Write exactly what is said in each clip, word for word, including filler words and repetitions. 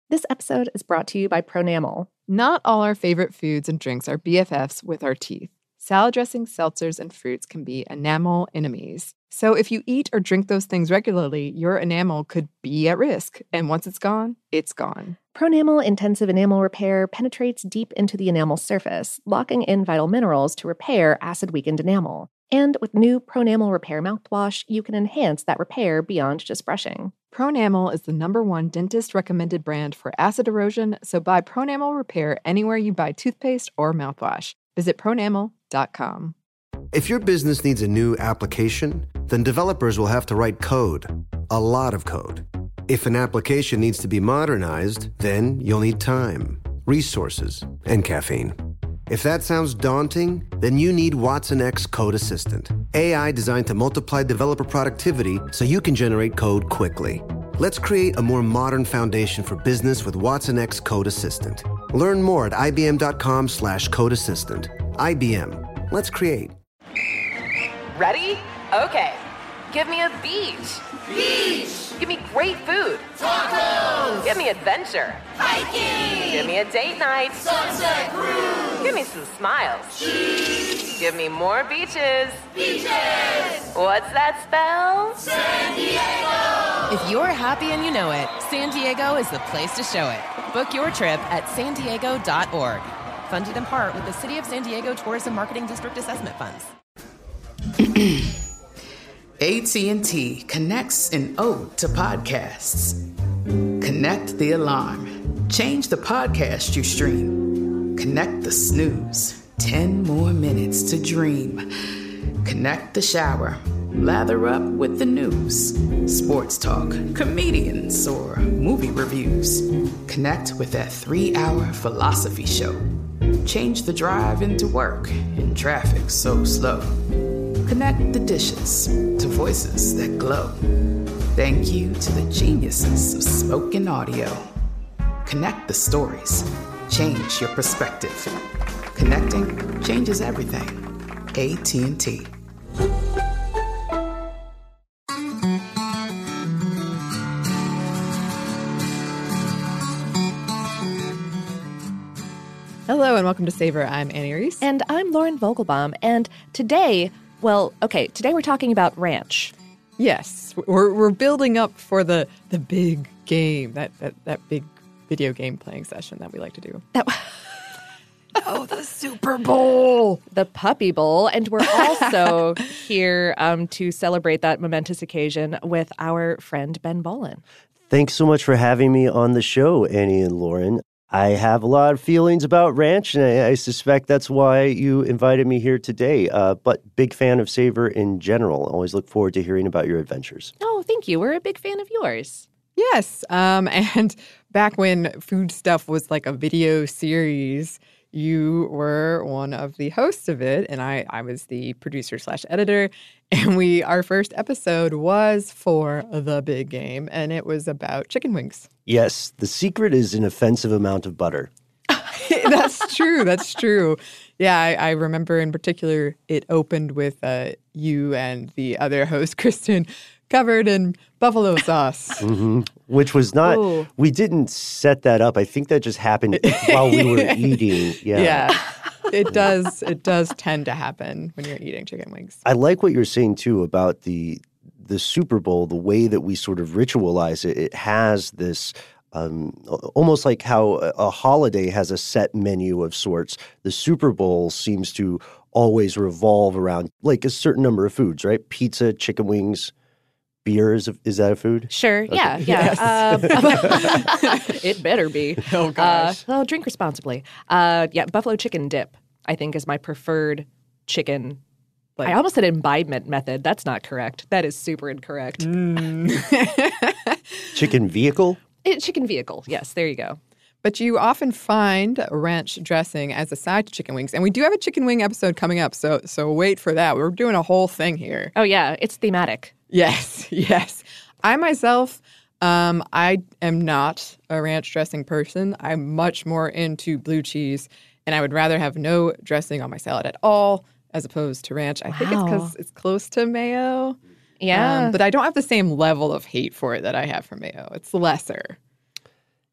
This episode is brought to you by Pronamel. Not all our favorite foods and drinks are B F Fs with our teeth. Salad dressings, seltzers, and fruits can be enamel enemies. So if you eat or drink those things regularly, your enamel could be at risk. And once it's gone, it's gone. Pronamel Intensive Enamel Repair penetrates deep into the enamel surface, locking in vital minerals to repair acid-weakened enamel. And with new Pronamel Repair mouthwash, you can enhance that repair beyond just brushing. Pronamel is the number one dentist-recommended brand for acid erosion, so buy Pronamel Repair anywhere you buy toothpaste or mouthwash. Visit pronamel dot com. If your business needs a new application, then developers will have to write code, a lot of code. If an application needs to be modernized, then you'll need time, resources, and caffeine. If that sounds daunting, then you need Watson X Code Assistant, A I designed to multiply developer productivity so you can generate code quickly. Let's create a more modern foundation for business with Watson X Code Assistant. Learn more at ibm.com slash code assistant. I B M. Let's create. Ready? Okay. Give me a beach. Beach! Give me great food. Tacos! Give me adventure. Hiking! Give me a date night. Sunset cruise! Give me some smiles. Cheese! Give me more beaches. Beaches! What's that spell? San Diego! If you're happy and you know it, San Diego is the place to show it. Book your trip at san diego dot org. Funded in part with the City of San Diego Tourism Marketing District Assessment Funds. A T and T connects an ode to podcasts. Connect the alarm. Change the podcast you stream. Connect the snooze. Ten more minutes to dream. Connect the shower. Lather up with the news. Sports talk, comedians, or movie reviews. Connect with that three-hour philosophy show. Change the drive into work in traffic so slow. Connect the dishes to voices that glow. Thank you to the geniuses of spoken audio. Connect the stories. Change your perspective. Connecting changes everything. A T and T. Hello and welcome to Savor. I'm Annie Reese. And I'm Lauren Vogelbaum. And today, well, okay, today we're talking about ranch. Yes, we're we're building up for the the big game, that that, that big video game playing session that we like to do. That Oh, the Super Bowl. The Puppy Bowl. And we're also here um, to celebrate that momentous occasion with our friend Ben Bowlin. Thanks so much for having me on the show, Annie and Lauren. I have a lot of feelings about ranch, and I, I suspect that's why you invited me here today. Uh, but big fan of Savor in general. Always look forward to hearing about your adventures. Oh, thank you. We're a big fan of yours. Yes. Um, and back when Food Stuff was like a video series, you were one of the hosts of it, and I, I was the producer slash editor. And we our first episode was for the big game, and it was about chicken wings. Yes, the secret is an offensive amount of butter. That's true. That's true. Yeah, I, I remember in particular it opened with uh, you and the other host, Kristen, covered in buffalo sauce. Mm-hmm. Which was not, Ooh. we didn't set that up. I think that just happened while we were eating. Yeah. Yeah. It does. It does tend to happen when you're eating chicken wings. I like what you're saying, too, about the the Super Bowl, the way that we sort of ritualize it. It has this um, almost like how a holiday has a set menu of sorts. The Super Bowl seems to always revolve around like a certain number of foods, right? Pizza, chicken wings, beer. Is, a, is that a food? Sure. Okay. Yeah. Yeah. Yes. Um, it better be. Oh, gosh. Uh, well, drink responsibly. Uh, yeah. Buffalo chicken dip, I think, is my preferred chicken. Like, I almost said imbibement method. That's not correct. That is super incorrect. Mm. Chicken vehicle? It, chicken vehicle. Yes. There you go. But you often find ranch dressing as a side to chicken wings. And we do have a chicken wing episode coming up, so so wait for that. We're doing a whole thing here. Oh, yeah. It's thematic. Yes, yes. I myself, um, I am not a ranch dressing person. I'm much more into blue cheese, and I would rather have no dressing on my salad at all as opposed to ranch. I wow. think it's because it's close to mayo. Yeah. Um, but I don't have the same level of hate for it that I have for mayo. It's lesser.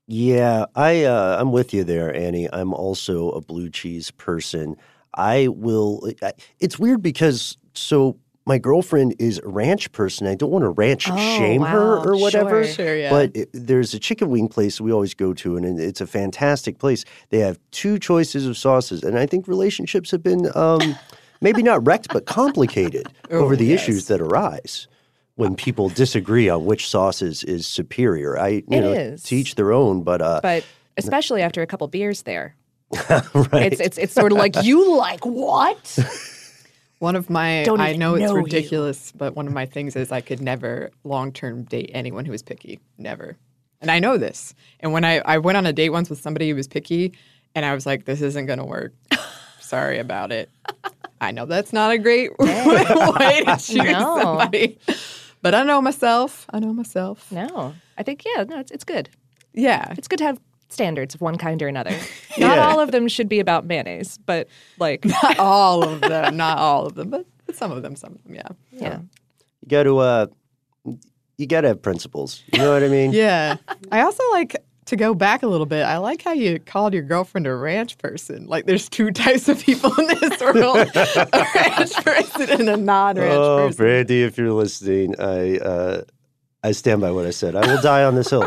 Yeah, I uh, I'm with you there, Annie. I'm also a blue cheese person. I will. I, it's weird because so my girlfriend is a ranch person. I don't want to ranch Oh, shame wow. her or whatever. Sure. Sure, yeah. But it, there's a chicken wing place we always go to, and it's a fantastic place. They have two choices of sauces, and I think relationships have been um, maybe not wrecked, but complicated Oh, over the yes. issues that arise when people disagree on which sauce is, is superior. I, you It know, is. to each their own, but uh, But especially after a couple beers there. right. It's it's it's sort of like, you like what? One of my, Don't I even know it's know you. ridiculous, but one of my things is I could never long-term date anyone who was picky. Never. And I know this. And when I, I went on a date once with somebody who was picky, and I was like, this isn't going to work. Sorry about it. I know that's not a great way to choose No. somebody. But I know myself. I know myself. No. I think, yeah, no, it's it's good. Yeah. It's good to have standards of one kind or another. Not Yeah. all of them should be about mayonnaise, but like, Not all of them. Not all of them, but but some of them, some of them, yeah. yeah. you got to uh, you got to have principles. You know what I mean? Yeah. I also like to go back a little bit. I like how you called your girlfriend a ranch person. Like there's two types of people in this world: a ranch person and a non-ranch Oh, person. Brandy, if you're listening, I uh, I stand by what I said. I will die on this hill.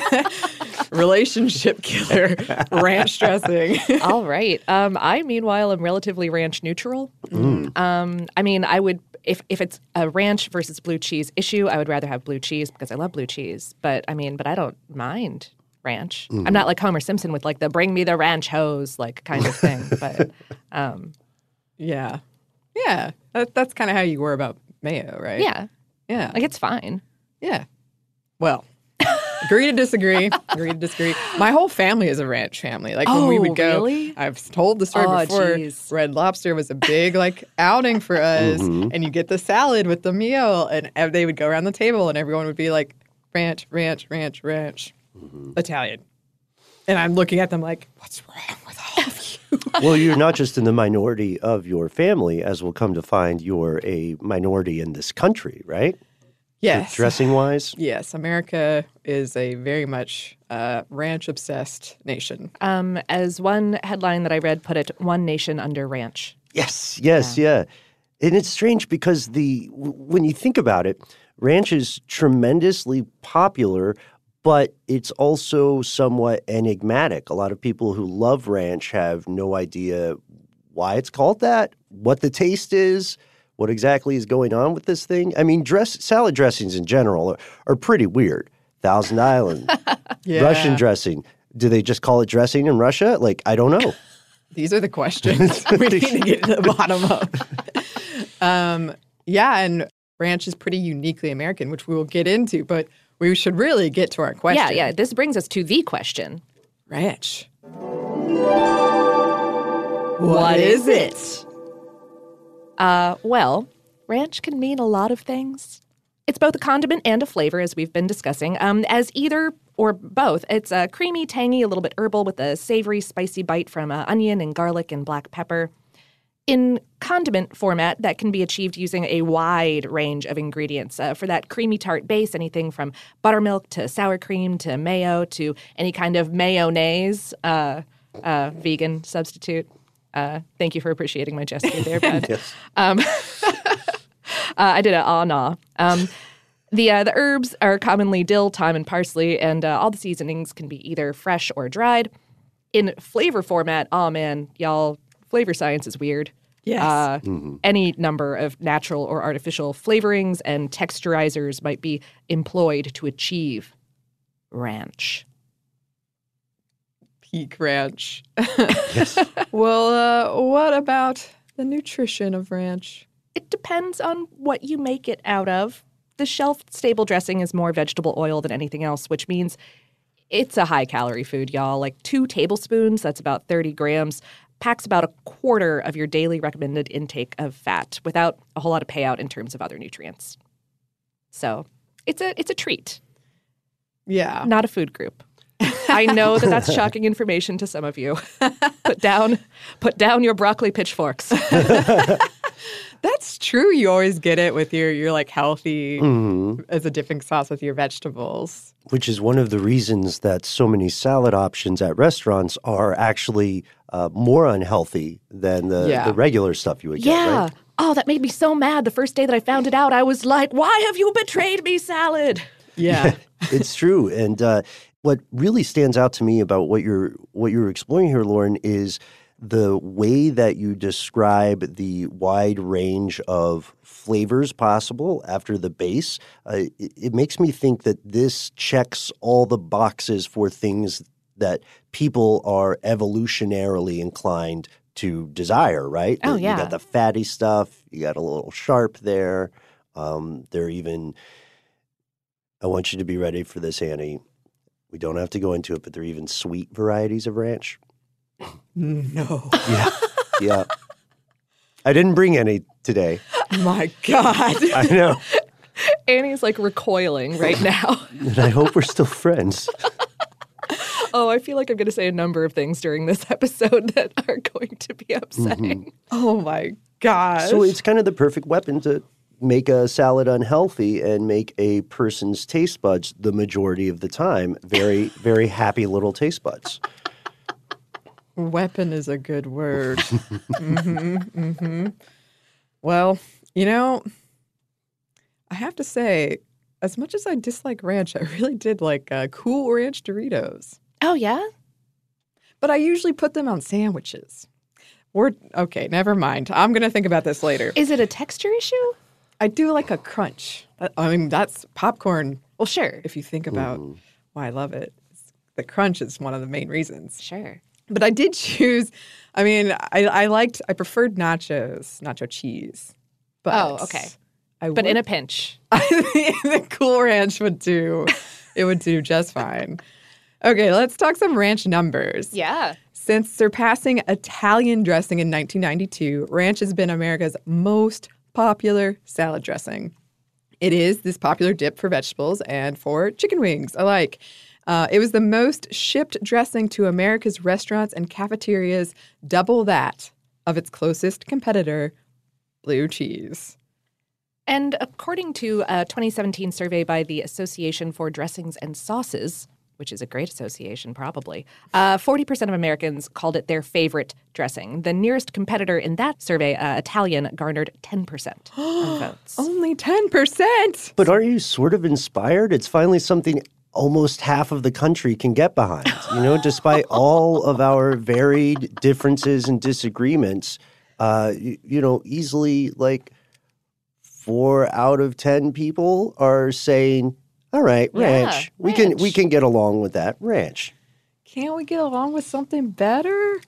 Relationship killer, ranch dressing. All right. Um, I, meanwhile, am relatively ranch neutral. Um, I mean, I would, if, if it's a ranch versus blue cheese issue, I would rather have blue cheese because I love blue cheese. But I mean, but I don't mind ranch. I'm not like Homer Simpson with like the bring me the ranch hose like kind of thing. But um, Yeah. Yeah. That, that's kind of how you were about mayo, right? yeah, Yeah. like it's fine. Yeah. Well, agree to disagree. Agree to disagree. My whole family is a ranch family. Like when we Oh, would go, really? I've told the story Oh, before. geez. Red Lobster was a big like outing for us, and you get the salad with the meal, and ev- they would go around the table, and everyone would be like, ranch, ranch, ranch, ranch, Italian. And I'm looking at them like, what's wrong with all of you? Well, you're not just in the minority of your family, as we'll come to find, you're a minority in this country, right? Yes. Dressing wise. Yes, America is a very much uh, ranch-obsessed nation. Um, as one headline that I read put it, one nation under ranch. Yes, yes, yeah. And it's strange because the w- when you think about it, ranch is tremendously popular, but it's also somewhat enigmatic. A lot of people who love ranch have no idea why it's called that, what the taste is, what exactly is going on with this thing. I mean, dress salad dressings in general are, are pretty weird. Thousand Island, Yeah. Russian dressing. Do they just call it dressing in Russia? Like, I don't know. These are the questions we need to get to the bottom of. Um, yeah, and ranch is pretty uniquely American, which we will get into, but we should really get to our question. Yeah, yeah. This brings us to the question. Ranch. What is it? Uh, well, ranch can mean a lot of things. It's both a condiment and a flavor, as we've been discussing, um, as either or both. It's uh, creamy, tangy, a little bit herbal with a savory, spicy bite from uh, onion and garlic and black pepper. In condiment format, that can be achieved using a wide range of ingredients. Uh, for that creamy tart base, anything from buttermilk to sour cream to mayo to any kind of mayonnaise, uh, uh, vegan substitute. Uh, thank you for appreciating my gesture there, bud. Yes. Um, uh, I did a ah nah. Um, the uh, the herbs are commonly dill, thyme, and parsley, and uh, all the seasonings can be either fresh or dried. In flavor format, oh man, y'all, flavor science is weird. Yes. Uh, Any number of natural or artificial flavorings and texturizers might be employed to achieve ranch. Peak ranch. Well, uh, what about the nutrition of ranch? It depends on what you make it out of. The shelf-stable dressing is more vegetable oil than anything else, which means it's a high-calorie food, y'all. Like two tablespoons, that's about thirty grams, packs about a quarter of your daily recommended intake of fat without a whole lot of payout in terms of other nutrients. So it's a it's a treat, Yeah. not a food group. I know that that's shocking information to some of you. Put down, put down your broccoli pitchforks. That That's true. You always get it with your, your like healthy Mm-hmm. as a dipping sauce with your vegetables. Which is one of the reasons that so many salad options at restaurants are actually uh, more unhealthy than the, Yeah. the regular stuff you would get, Yeah. right? Oh, that made me so mad. The first day that I found it out, I was like, why have you betrayed me, salad? Yeah. It's true. And uh, what really stands out to me about what you're what you're exploring here, Lauren, is the way that you describe the wide range of flavors possible after the base. Uh, it, it makes me think that this checks all the boxes for things that people are evolutionarily inclined to desire, right? Oh, The- yeah. You got the fatty stuff. You got a little sharp there. Um, they're even – I want you to be ready for this, Annie. We don't have to go into it, but there are even sweet varieties of ranch. No. Yeah, yeah. I didn't bring any today. My God. I know. Annie's like recoiling right now. And I hope we're still friends. Oh, I feel like I'm going to say a number of things during this episode that are going to be upsetting. Oh, my God. So it's kind of the perfect weapon to make a salad unhealthy and make a person's taste buds the majority of the time very, very happy little taste buds. Weapon is a good word. mm-hmm, mm-hmm. Well, you know, I have to say, as much as I dislike ranch, I really did like uh, Cool Ranch Doritos. Oh, yeah? But I usually put them on sandwiches. Or, okay, never mind. I'm going to think about this later. Is it a texture issue? I do like a crunch. I mean, that's popcorn. Well, sure. If you think about why I love it, the crunch is one of the main reasons. Sure. But I did choose, I mean, I, I liked, I preferred nachos, nacho cheese. But Oh, okay. I But would, in a pinch. I think the Cool Ranch would do, it would do just fine. Okay, let's talk some ranch numbers. Yeah. Since surpassing Italian dressing in nineteen ninety-two, ranch has been America's most popular salad dressing. It is this popular dip for vegetables and for chicken wings alike. Uh, it was the most shipped dressing to America's restaurants and cafeterias, double that of its closest competitor, blue cheese. And according to a twenty seventeen survey by the Association for Dressings and Sauces, which is a great association probably, uh, forty percent of Americans called it their favorite dressing. The nearest competitor in that survey, uh, Italian, garnered ten percent of votes. Only ten percent! But aren't you sort of inspired? It's finally something almost half of the country can get behind. You know, despite all of our varied differences and disagreements, uh, you, you know, easily like four out of ten people are saying, all right, ranch. Yeah, we can ranch. we can get along with that. Ranch. Can't we get along with something better?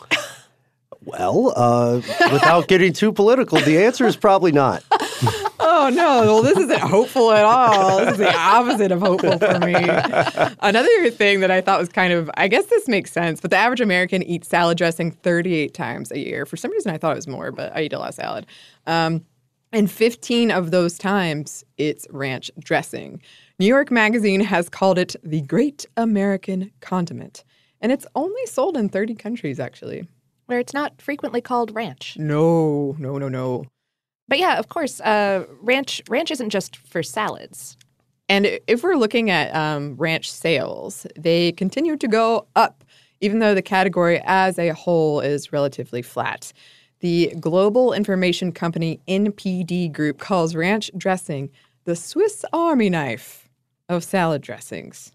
Well, uh, without getting too political, the answer is probably not. Oh, no. Well, this isn't hopeful at all. This is the opposite of hopeful for me. Another thing that I thought was kind of, I guess this makes sense, but the average American eats salad dressing thirty-eight times a year. For some reason, I thought it was more, but I eat a lot of salad. Um, and fifteen of those times, it's ranch dressing. New York Magazine has called it the Great American Condiment. And it's only sold in thirty countries, actually. Where it's not frequently called ranch. No, no, no, no. But yeah, of course, uh, ranch ranch isn't just for salads. And if we're looking at um, ranch sales, they continue to go up, even though the category as a whole is relatively flat. The global information company N P D Group calls ranch dressing the Swiss Army knife of salad dressings.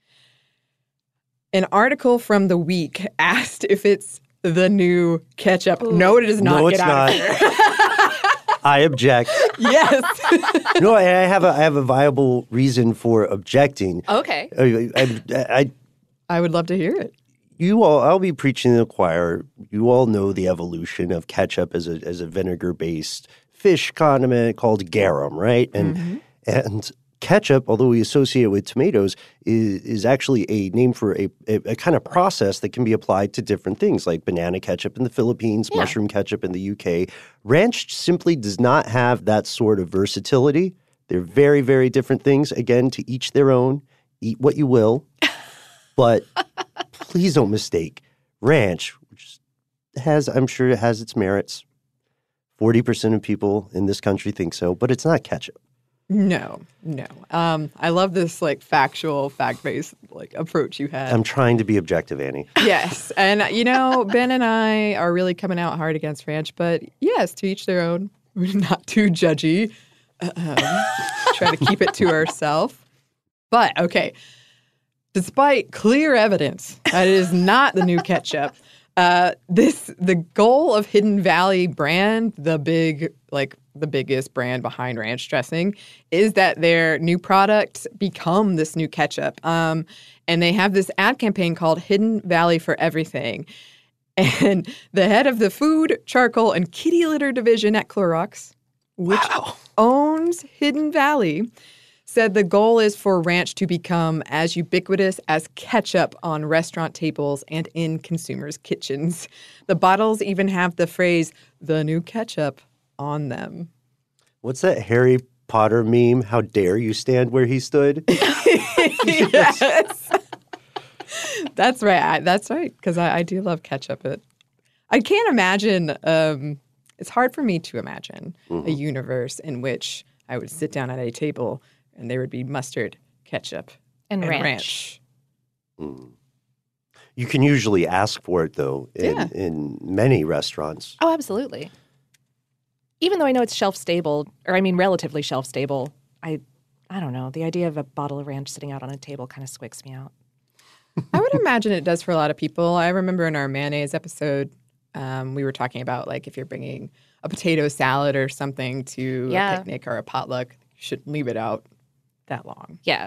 An article from The Week asked if it's the new ketchup. Ooh. No, it is not. No, Get it's out not. of here. I object. Yes. No, I I have a I have a viable reason for objecting. Okay. I, I, I, I would love to hear it. you all, I'll be preaching to the choir. You all know the evolution of ketchup as a as a vinegar based fish condiment called garum, right? And Mm-hmm. and ketchup, although we associate it with tomatoes, is, is actually a name for a, a, a kind of process that can be applied to different things, like banana ketchup in the Philippines, Yeah. mushroom ketchup in the U K. Ranch simply does not have that sort of versatility. They're very, very different things. Again, to each their own. Eat what you will. But please don't mistake ranch, which has, I'm sure it has its merits, forty percent of people in this country think so, but it's not ketchup. No, no. Um, I love this like factual, fact-based like approach you had. I'm trying to be objective, Annie. Yes, and you know, Ben and I are really coming out hard against ranch, but yes, to each their own. We're not too judgy. Um, try to keep it to ourselves. But okay, despite clear evidence that it is not the new ketchup, uh, this the goal of Hidden Valley brand, the big like. the biggest brand behind ranch dressing, is that their new product become this new ketchup. Um, and they have this ad campaign called Hidden Valley for Everything. And the head of the food, charcoal, and kitty litter division at Clorox, which wow. owns Hidden Valley, said the goal is for ranch to become as ubiquitous as ketchup on restaurant tables and in consumers' kitchens. The bottles even have the phrase, the new ketchup, on them. What's that Harry Potter meme? How dare you stand where he stood? Yes. That's right. I, that's right. Because I, I do love ketchup. It, I can't imagine. Um, it's hard for me to imagine mm-hmm. a universe in which I would sit down at a table and there would be mustard, ketchup, and, and ranch. ranch. Mm. You can usually ask for it, though, in, yeah. in many restaurants. Oh, absolutely. Even though I know it's shelf stable, or I mean relatively shelf stable, I I don't know. The idea of a bottle of ranch sitting out on a table kind of squicks me out. I would imagine it does for a lot of people. I remember in our mayonnaise episode, um, we were talking about like if you're bringing a potato salad or something to yeah. a picnic or a potluck, you shouldn't leave it out that long. Yeah.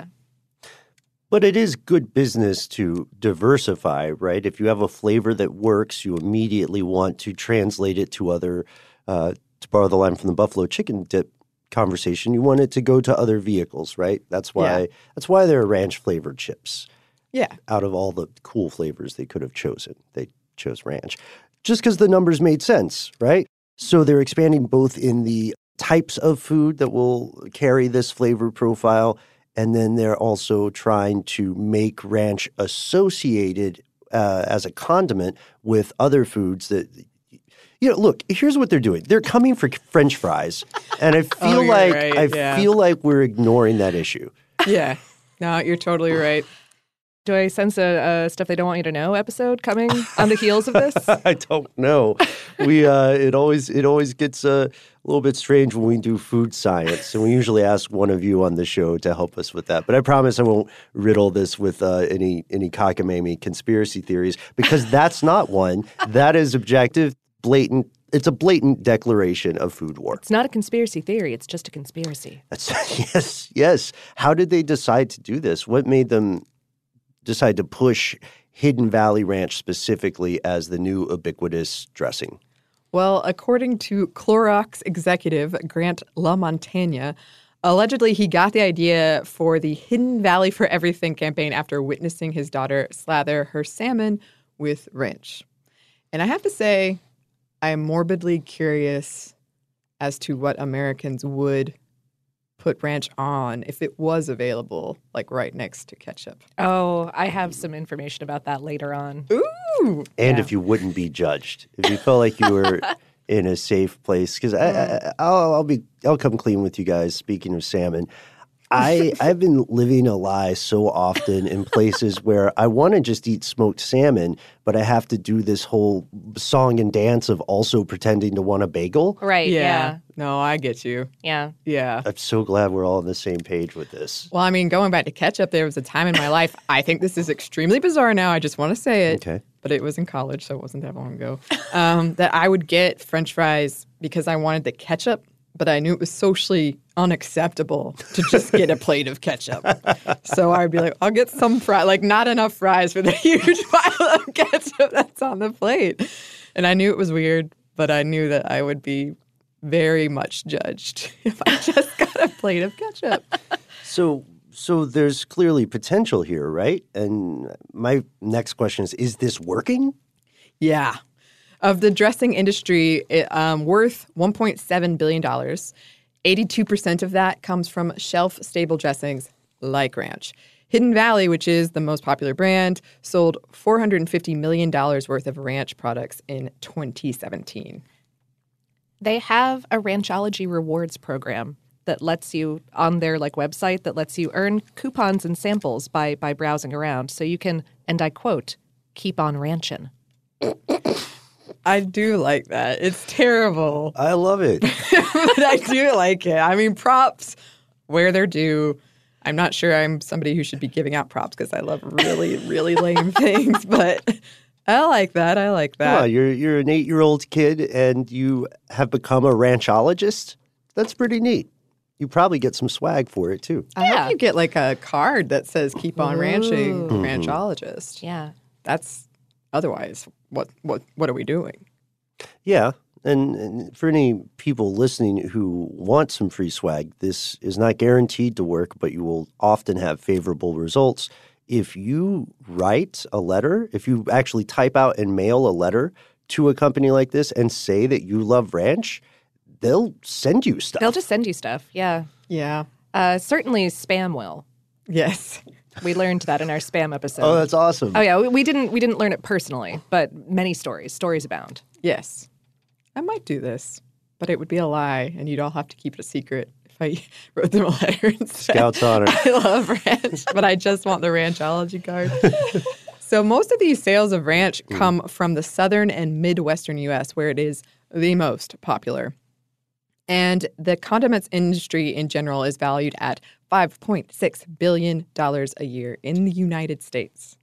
But it is good business to diversify, right? If you have a flavor that works, you immediately want to translate it to other uh to borrow the line from the buffalo chicken dip conversation, you want it to go to other vehicles, right? That's why yeah. that's why there are ranch flavored chips. Yeah. Out of all the cool flavors they could have chosen, they chose ranch. Just because the numbers made sense, right? So they're expanding both in the types of food that will carry this flavor profile, and then they're also trying to make ranch associated uh, as a condiment with other foods that You know, look, here's what they're doing. They're coming for French fries, and I feel oh, like right. I yeah. feel like we're ignoring that issue. Yeah, no, you're totally right. Do I sense a, a stuff they don't want you to know episode coming on the heels of this? I don't know. We uh, it always it always gets uh, a little bit strange when we do food science, and we usually ask one of you on the show to help us with that. But I promise I won't riddle this with uh, any any cockamamie conspiracy theories, because that's not one. That is objective. Blatant. It's a blatant declaration of food war. It's not a conspiracy theory. It's just a conspiracy. That's, yes, yes. How did they decide to do this? What made them decide to push Hidden Valley Ranch specifically as the new ubiquitous dressing? Well, according to Clorox executive Grant LaMontagne, allegedly he got the idea for the Hidden Valley for Everything campaign after witnessing his daughter slather her salmon with ranch. And I have to say, I am morbidly curious as to what Americans would put ranch on if it was available, like right next to ketchup. Oh, I have some information about that later on. Ooh! And yeah. if you wouldn't be judged, if you felt like you were in a safe place, because I, I, I'll, I'll be, I'll come clean with you guys. Speaking of salmon, I I've been living a lie so often in places where I want to just eat smoked salmon, but I have to do this whole song and dance of also pretending to want a bagel. Right, yeah. yeah. No, I get you. Yeah. Yeah. I'm so glad we're all on the same page with this. Well, I mean, going back to ketchup, there was a time in my life, I think this is extremely bizarre now, I just want to say it. Okay. But it was in college, so it wasn't that long ago, um, that I would get French fries because I wanted the ketchup, but I knew it was socially unacceptable to just get a plate of ketchup. So I'd be like, I'll get some fries, like not enough fries for the huge pile of ketchup that's on the plate. And I knew it was weird, but I knew that I would be very much judged if I just got a plate of ketchup. So so there's clearly potential here, right? And my next question is, is this working? Yeah. Of the dressing industry, it, um, worth one point seven billion dollars, eighty-two percent of that comes from shelf-stable dressings like ranch. Hidden Valley, which is the most popular brand, sold four hundred fifty million dollars worth of ranch products in twenty seventeen. They have a Ranchology rewards program that lets you, on their like website, that lets you earn coupons and samples by by browsing around. So you can, and I quote, keep on ranchin'. I do like that. It's terrible. I love it. But I do like it. I mean, props where they're due. I'm not sure I'm somebody who should be giving out props because I love really, really lame things, but I like that. I like that. Come on, you're, you're an eight-year-old kid and you have become a ranchologist? That's pretty neat. You probably get some swag for it, too. I hope you get like a card that says keep on ranching, Ooh. ranchologist. Yeah. That's otherwise, what what what are we doing? Yeah. And, and for any people listening who want some free swag, this is not guaranteed to work, but you will often have favorable results. If you write a letter, if you actually type out and mail a letter to a company like this and say that you love ranch, they'll send you stuff. They'll just send you stuff. Yeah. Yeah. Uh, certainly spam will. Yes. We learned that in our spam episode. Oh, that's awesome. Oh yeah, we, we didn't we didn't learn it personally, but many stories, stories abound. Yes. I might do this, but it would be a lie, and you'd all have to keep it a secret if I wrote them a letter and said, Scout's honor. I love ranch, but I just want the Ranchology card. So most of these sales of ranch come from the southern and Midwestern U S, where it is the most popular. And the condiments industry in general is valued at five point six billion dollars a year in the United States.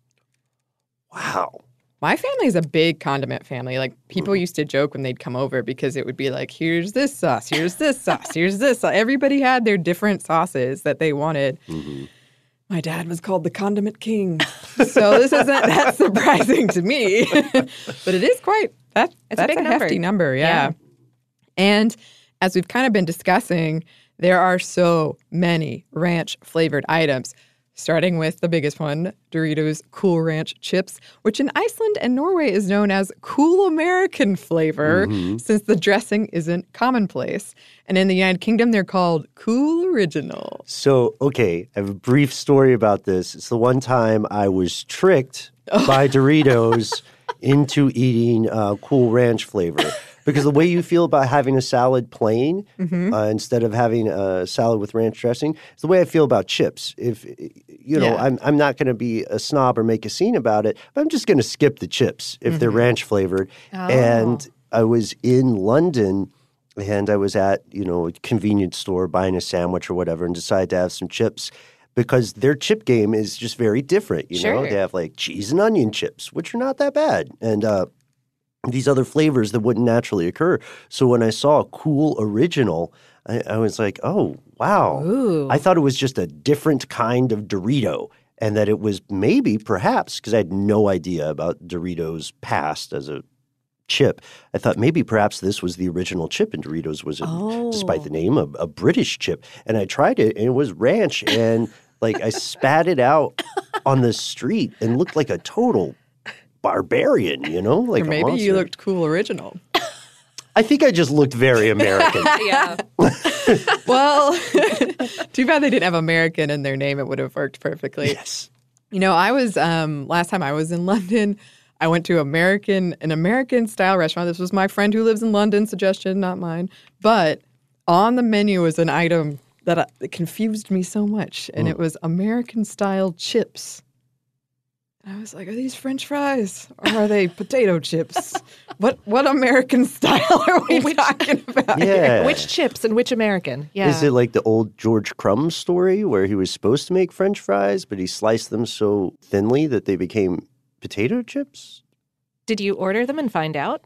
Wow. My family is a big condiment family. Like, people used to joke when they'd come over because it would be like, here's this sauce, here's this sauce, here's this sauce. Everybody had their different sauces that they wanted. Mm-hmm. My dad was called the Condiment King. So this isn't that surprising to me. But it is quite, that, It's that's a big a number. hefty number, yeah. Yeah. And as we've kind of been discussing, there are so many ranch-flavored items, starting with the biggest one, Doritos Cool Ranch Chips, which in Iceland and Norway is known as Cool American flavor, Mm-hmm. since the dressing isn't commonplace. And in the United Kingdom, they're called Cool Original. So, okay, I have a brief story about this. It's the one time I was tricked by Doritos into eating uh, Cool Ranch flavor. Because the way you feel about having a salad plain Mm-hmm. uh, instead of having a salad with ranch dressing is the way I feel about chips. If, you know, Yeah. I'm, I'm not going to be a snob or make a scene about it, but I'm just going to skip the chips if they're Mm-hmm. ranch flavored. Oh. And I was in London and I was at, you know, a convenience store buying a sandwich or whatever and decided to have some chips because their chip game is just very different. You know, Sure. they have like cheese and onion chips, which are not that bad. And, uh, these other flavors that wouldn't naturally occur. So when I saw Cool Original, I, I was like, oh, wow. Ooh. I thought it was just a different kind of Dorito and that it was maybe, perhaps, because I had no idea about Doritos' past as a chip. I thought maybe perhaps this was the original chip and Doritos was, a, Oh. despite the name, a, a British chip. And I tried it and it was ranch and like I spat it out on the street and looked like a total barbarian, you know? Like Or a maybe you monster. looked Cool Original. I think I just looked very American. Yeah. Well, too bad they didn't have American in their name. It would have worked perfectly. Yes. You know, I was um, last time I was in London, I went to American an American style restaurant. This was my friend who lives in London suggestion, not mine. But on the menu was an item that, I, that confused me so much, and it was American style chips. And I was like, are these French fries or are they potato chips? What what American style are we talking about here? Yeah. Which chips and which American? Yeah. Is it like the old George Crumb story where he was supposed to make French fries, but he sliced them so thinly that they became potato chips? Did you order them and find out?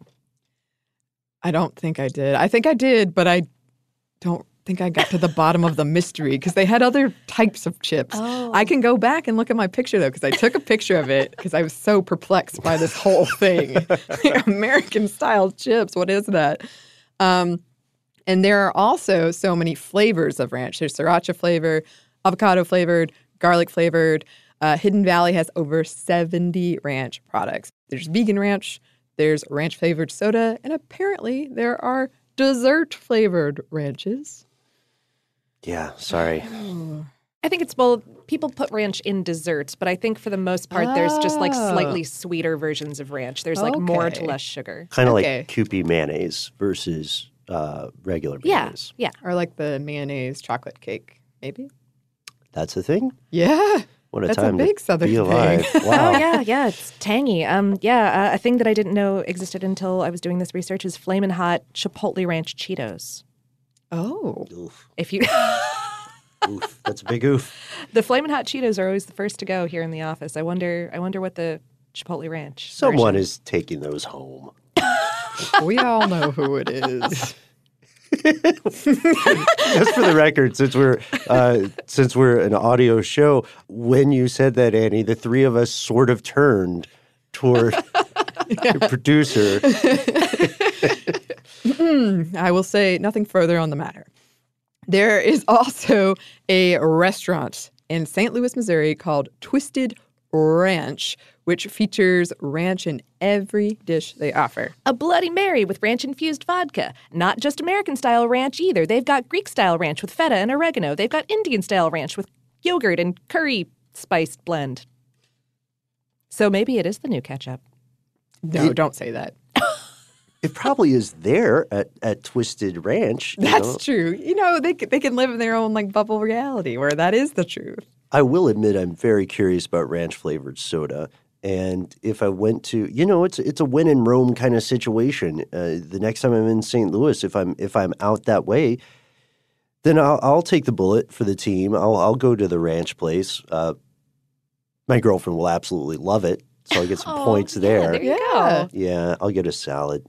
I don't think I did. I think I did, but I don't think I got to the bottom of the mystery because they had other types of chips. Oh. I can go back and look at my picture, though, because I took a picture of it because I was so perplexed by this whole thing. American-style chips, what is that? Um, and there are also so many flavors of ranch. There's sriracha flavor, avocado flavored, garlic flavored. Uh, Hidden Valley has over seventy ranch products. There's vegan ranch, there's ranch-flavored soda, and apparently there are dessert-flavored ranches. Yeah, sorry. I think it's, well, people put ranch in desserts, but I think for the most part, there's just like Oh. slightly sweeter versions of ranch. There's like more to Okay. less sugar. Kind of Okay. like Kewpie mayonnaise versus uh, regular Yeah, mayonnaise. yeah. Or like the mayonnaise chocolate cake, maybe? That's a thing? Yeah. What a That's a time big to Southern be thing. alive. Wow. Oh, yeah, yeah, it's tangy. Um, yeah, uh, a thing that I didn't know existed until I was doing this research is Flamin' Hot Chipotle Ranch Cheetos. Oh. Oof. If you, Oof. That's a big oof. the Flamin' Hot Cheetos are always the first to go here in the office. I wonder, I wonder what the Chipotle Ranch. Someone version- is taking those home. We all know who it is. Just for the record, since we're uh, since we're an audio show, when you said that, Annie, the three of us sort of turned toward the producer. I will say nothing further on the matter. There is also a restaurant in Saint Louis, Missouri called Twisted Ranch, which features ranch in every dish they offer. A Bloody Mary with ranch-infused vodka. Not just American-style ranch either. They've got Greek-style ranch with feta and oregano. They've got Indian-style ranch with yogurt and curry spiced blend. So maybe it is the new ketchup. No, don't say that. It probably is there at, at Twisted Ranch. You That's know? true. You know, they c- they can live in their own like bubble reality where that is the truth. I will admit I'm very curious about ranch-flavored soda. And if I went to, you know, it's it's a when in Rome kind of situation. Uh, the next time I'm in Saint Louis, if I'm if I'm out that way, then I'll, I'll take the bullet for the team. I'll I'll go to the ranch place. Uh, my girlfriend will absolutely love it, so I get some Oh, points yeah, there. there you Yeah. go. Yeah, I'll get a salad.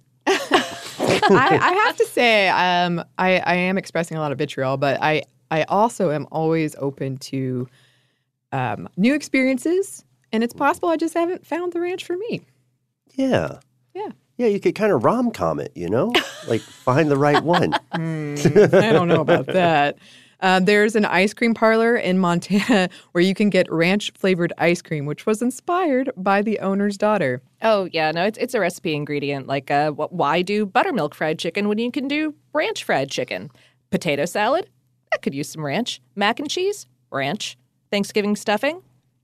I, I have to say, um, I, I am expressing a lot of vitriol, but I, I also am always open to um, new experiences, and it's possible I just haven't found the ranch for me. Yeah. Yeah. Yeah, you could kind of rom-com it, you know? Like, find the right one. Mm, I don't know about that. Uh, there's an ice cream parlor in Montana where you can get ranch-flavored ice cream, which was inspired by the owner's daughter. Oh, yeah, no, it's it's a recipe ingredient. Like, uh, wh- why do buttermilk fried chicken when you can do ranch fried chicken? Potato salad? That could use some ranch. Mac and cheese? Ranch. Thanksgiving stuffing?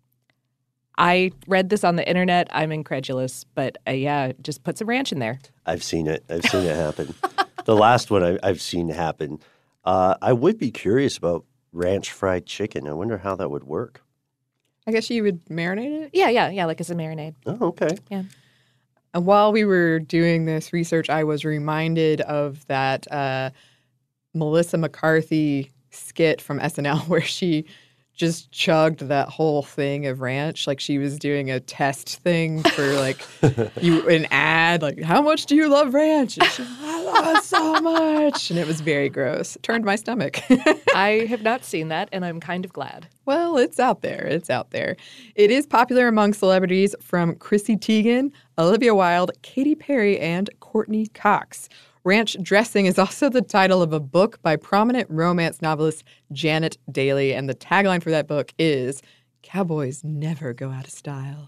I read this on the internet. I'm incredulous. But, uh, yeah, just put some ranch in there. I've seen it. I've seen it happen. The last one I, I've seen happen. Uh, I would be curious about ranch fried chicken. I wonder how that would work. I guess you would marinate it? Yeah, yeah, yeah, like as a marinade. Oh, okay. Yeah. And while we were doing this research, I was reminded of that uh, Melissa McCarthy skit from S N L where she just chugged that whole thing of ranch. Like she was doing a test thing for like you an ad, like, how much do you love ranch? And she's like, I love it so much. And it was very gross. It turned my stomach. I have not seen that, and I'm kind of glad. Well, it's out there. It's out there. It is popular among celebrities from Chrissy Teigen, Olivia Wilde, Katy Perry, and Courtney Cox. Ranch dressing is also the title of a book by prominent romance novelist Janet Daly, and the tagline for that book is, "Cowboys never go out of style."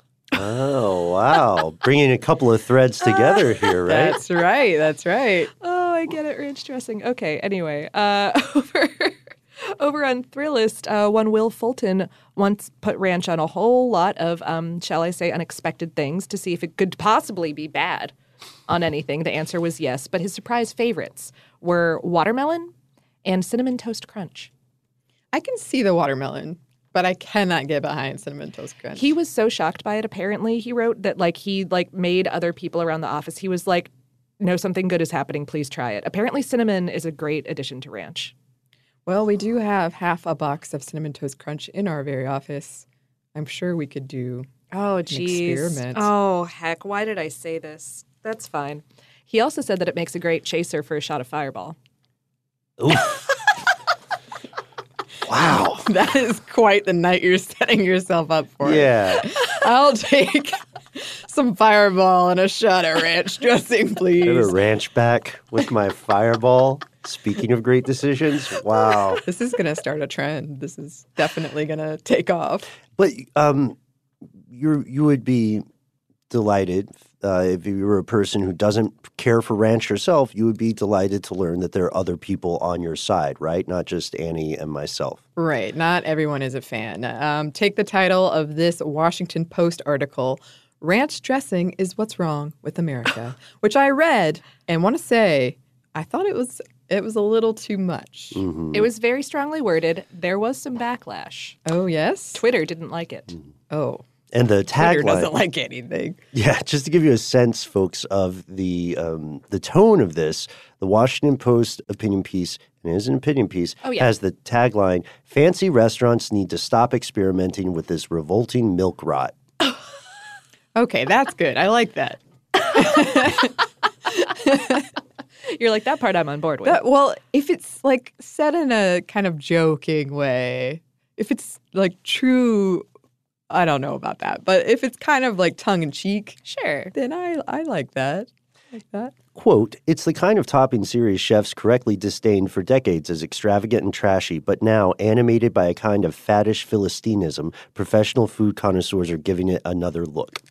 Oh, wow. Bringing a couple of threads together here, right? That's right. That's right. Oh, I get it. Ranch dressing. Okay. Anyway, uh, over over on Thrillist, uh, one Will Fulton once put ranch on a whole lot of, um, shall I say, unexpected things to see if it could possibly be bad on anything. The answer was yes, but his surprise favorites were watermelon and cinnamon toast crunch. I can see the watermelon, but I cannot get behind cinnamon toast crunch. He was so shocked by it. Apparently, he wrote that like he like made other people around the office. He was like, "No, something good is happening. Please try it." Apparently, cinnamon is a great addition to ranch. Well, we do have half a box of cinnamon toast crunch in our very office. I'm sure we could do Oh, an geez. experiment. Oh, heck. Why did I say this? That's fine. He also said that it makes a great chaser for a shot of Fireball. Oof. Wow. That is quite the night you're setting yourself up for. Yeah. I'll take some Fireball and a shot of ranch dressing, I have please. a ranch back with my Fireball. Speaking of great decisions, wow. This is going to start a trend. This is definitely going to take off. But um, you you would be delighted uh, if you were a person who doesn't care for ranch yourself. You would be delighted to learn that there are other people on your side, right? Not just Annie and myself. Right. Not everyone is a fan. Um, take the title of this Washington Post article, "Ranch Dressing is What's Wrong with America," which I read and want to say I thought it was it was a little too much. Mm-hmm. It was very strongly worded. There was some backlash. Oh, yes? Twitter didn't like it. Oh. And the Twitter tagline doesn't like anything. Yeah, just to give you a sense, folks, of the um, the tone of this, the Washington Post opinion piece, and it is an opinion piece, Oh, yeah. has the tagline, "Fancy restaurants need to stop experimenting with this revolting milk rot." Okay, that's good. I like that. You're like, that part I'm on board with. That- well, if it's like said in a kind of joking way, if it's like true, I don't know about that. But if it's kind of like tongue in cheek, Sure. then I I like that. I like that. Quote, "It's the kind of topping series chefs correctly disdained for decades as extravagant and trashy, but now, animated by a kind of faddish Philistinism, professional food connoisseurs are giving it another look."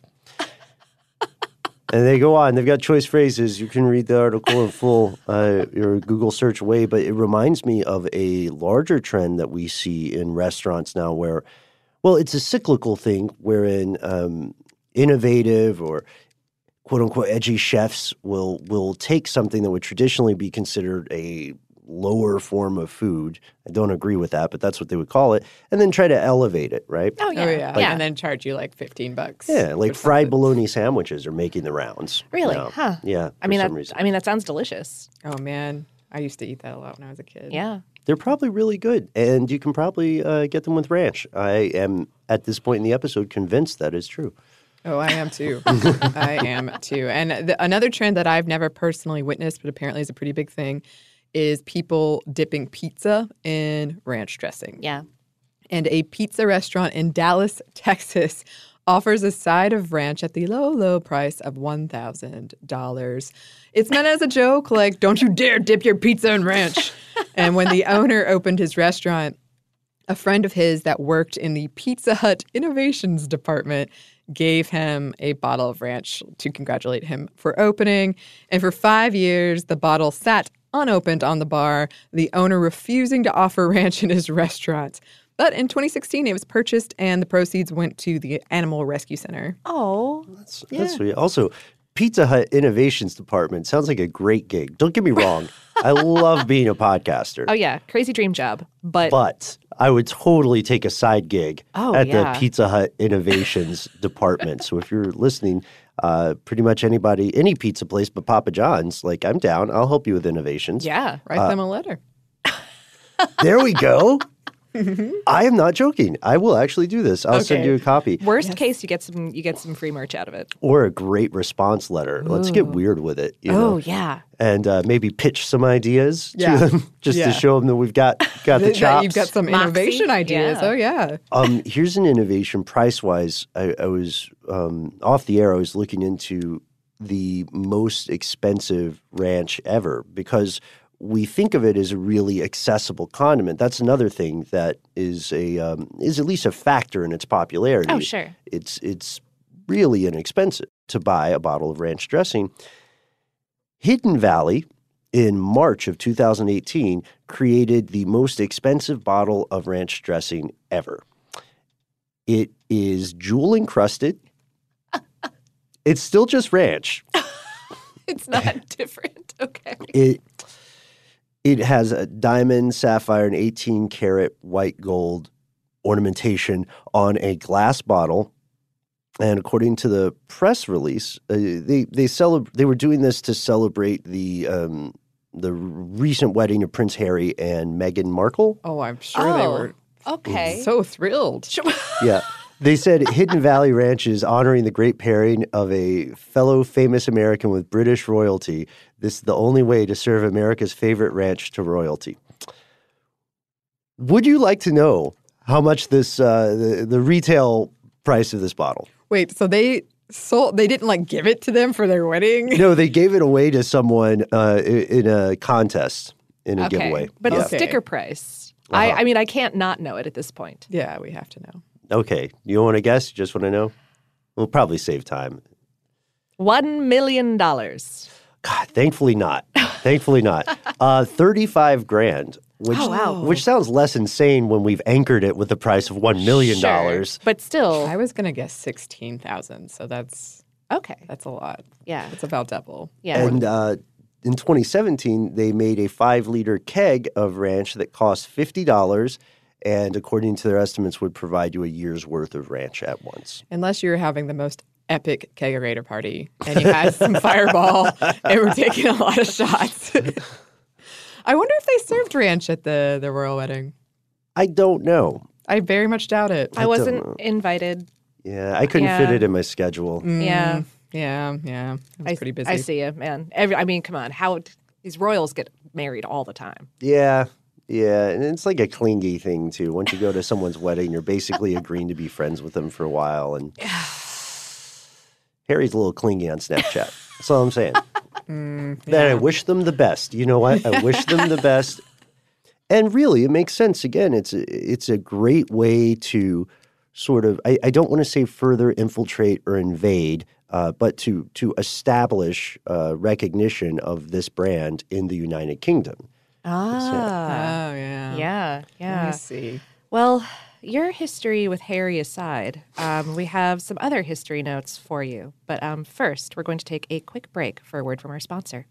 And they go on. They've got choice phrases. You can read the article in full uh, your Google search away, but it reminds me of a larger trend that we see in restaurants now where, well, it's a cyclical thing wherein um, innovative or quote-unquote edgy chefs will will take something that would traditionally be considered a lower form of food. I don't agree with that, but that's what they would call it, and then try to elevate it, right? Oh, yeah. Oh yeah. yeah. And then charge you like fifteen bucks. Yeah, like for fried something. bologna sandwiches are making the rounds. Really? now. Huh. Yeah, I mean, for that, some reason. I mean, that sounds delicious. Oh man, I used to eat that a lot when I was a kid. Yeah. They're probably really good, and you can probably uh, get them with ranch. I am, at this point in the episode, convinced that is true. Oh, I am too. I am too. And the, another trend that I've never personally witnessed, but apparently is a pretty big thing, is people dipping pizza in ranch dressing. Yeah. And a pizza restaurant in Dallas, Texas, offers a side of ranch at the low, low price of one thousand dollars. It's meant as a joke, like, don't you dare dip your pizza in ranch. And when the owner opened his restaurant, a friend of his that worked in the Pizza Hut innovations department gave him a bottle of ranch to congratulate him for opening. And for five years, the bottle sat unopened on the bar, the owner refusing to offer ranch in his restaurant. But in twenty sixteen, it was purchased and the proceeds went to the Animal Rescue Center. Oh. That's, that's sweet. Also, Pizza Hut Innovations Department sounds like a great gig. Don't get me wrong. I love being a podcaster. Oh, yeah. Crazy dream job. But, But I would totally take a side gig Oh, at yeah. the Pizza Hut Innovations Department. So if you're listening, uh, pretty much anybody, any pizza place but Papa John's, like, I'm down. I'll help you with innovations. yeah. Write them a letter. There we go. I am not joking. I will actually do this. I'll send Okay. you a copy. Worst case, you get some you get some free merch out of it. Or a great response letter. Let's get weird with it. You Oh, know? yeah. And uh, maybe pitch some ideas Yeah. to them just Yeah. to show them that we've got, got the That chops. You've got some Moxie? innovation ideas. Yeah. Oh, yeah. Um, here's an innovation price-wise. I, I was um, off the air. I was looking into the most expensive ranch ever because we think of it as a really accessible condiment. That's another thing that is a um, is at least a factor in its popularity. Oh, sure. It's it's really inexpensive to buy a bottle of ranch dressing. Hidden Valley, in March of two thousand eighteen, created the most expensive bottle of ranch dressing ever. It is jewel encrusted. It's still just ranch. It's not different. Okay. It it has a diamond, sapphire, and eighteen karat white gold ornamentation on a glass bottle. And according to the press release, uh, they they celeb- they were doing this to celebrate the um, the recent wedding of Prince Harry and Meghan Markle. Oh, I'm sure they Oh, were okay. so thrilled. Yeah. They said Hidden Valley Ranch is honoring the great pairing of a fellow famous American with British royalty. This is the only way to serve America's favorite ranch to royalty. Would you like to know how much this uh, the, the retail price of this bottle? Wait, so they sold, they didn't like give it to them for their wedding? No, they gave it away to someone uh, i- in a contest, in a Okay. giveaway. But Yeah. it's sticker price. I, I mean, I can't not know it at this point. Yeah, we have to know. Okay. You want to guess? You just want to know? We'll probably save time. One million dollars. God, thankfully not. Thankfully not. Uh, thirty-five grand, which Oh, wow. which sounds less insane when we've anchored it with the price of one million dollars. Sure. But still, I was gonna guess sixteen thousand, so that's okay. that's a lot. Yeah. It's about double. Yeah. And uh, in twenty seventeen, they made a five-liter keg of ranch that cost fifty dollars, and according to their estimates, would provide you a year's worth of ranch at once. Unless you're having the most epic kegerator party and you had some Fireball and were taking a lot of shots. I wonder if they served ranch at the, the royal wedding. I don't know. I very much doubt it. I, I wasn't invited. Yeah, I couldn't yeah. fit it in my schedule. Mm, yeah. Yeah, yeah. It was I, pretty busy. I see you, man. Every, I mean, come on. How these royals get married all the time. Yeah, yeah. And it's like a clingy thing, too. Once you go to someone's wedding, you're basically agreeing to be friends with them for a while. And Harry's a little clingy on Snapchat. That's all I'm saying. Mm, yeah. Then I wish them the best. You know what? I wish them the best. And really, it makes sense. Again, it's a, it's a great way to sort of, I, I don't want to say further infiltrate or invade, uh, but to to establish uh, recognition of this brand in the United Kingdom. Ah. Oh, yeah. Yeah, yeah. Let me see. Well, your history with Harry aside, um, we have some other history notes for you. But um, first, we're going to take a quick break for a word from our sponsor.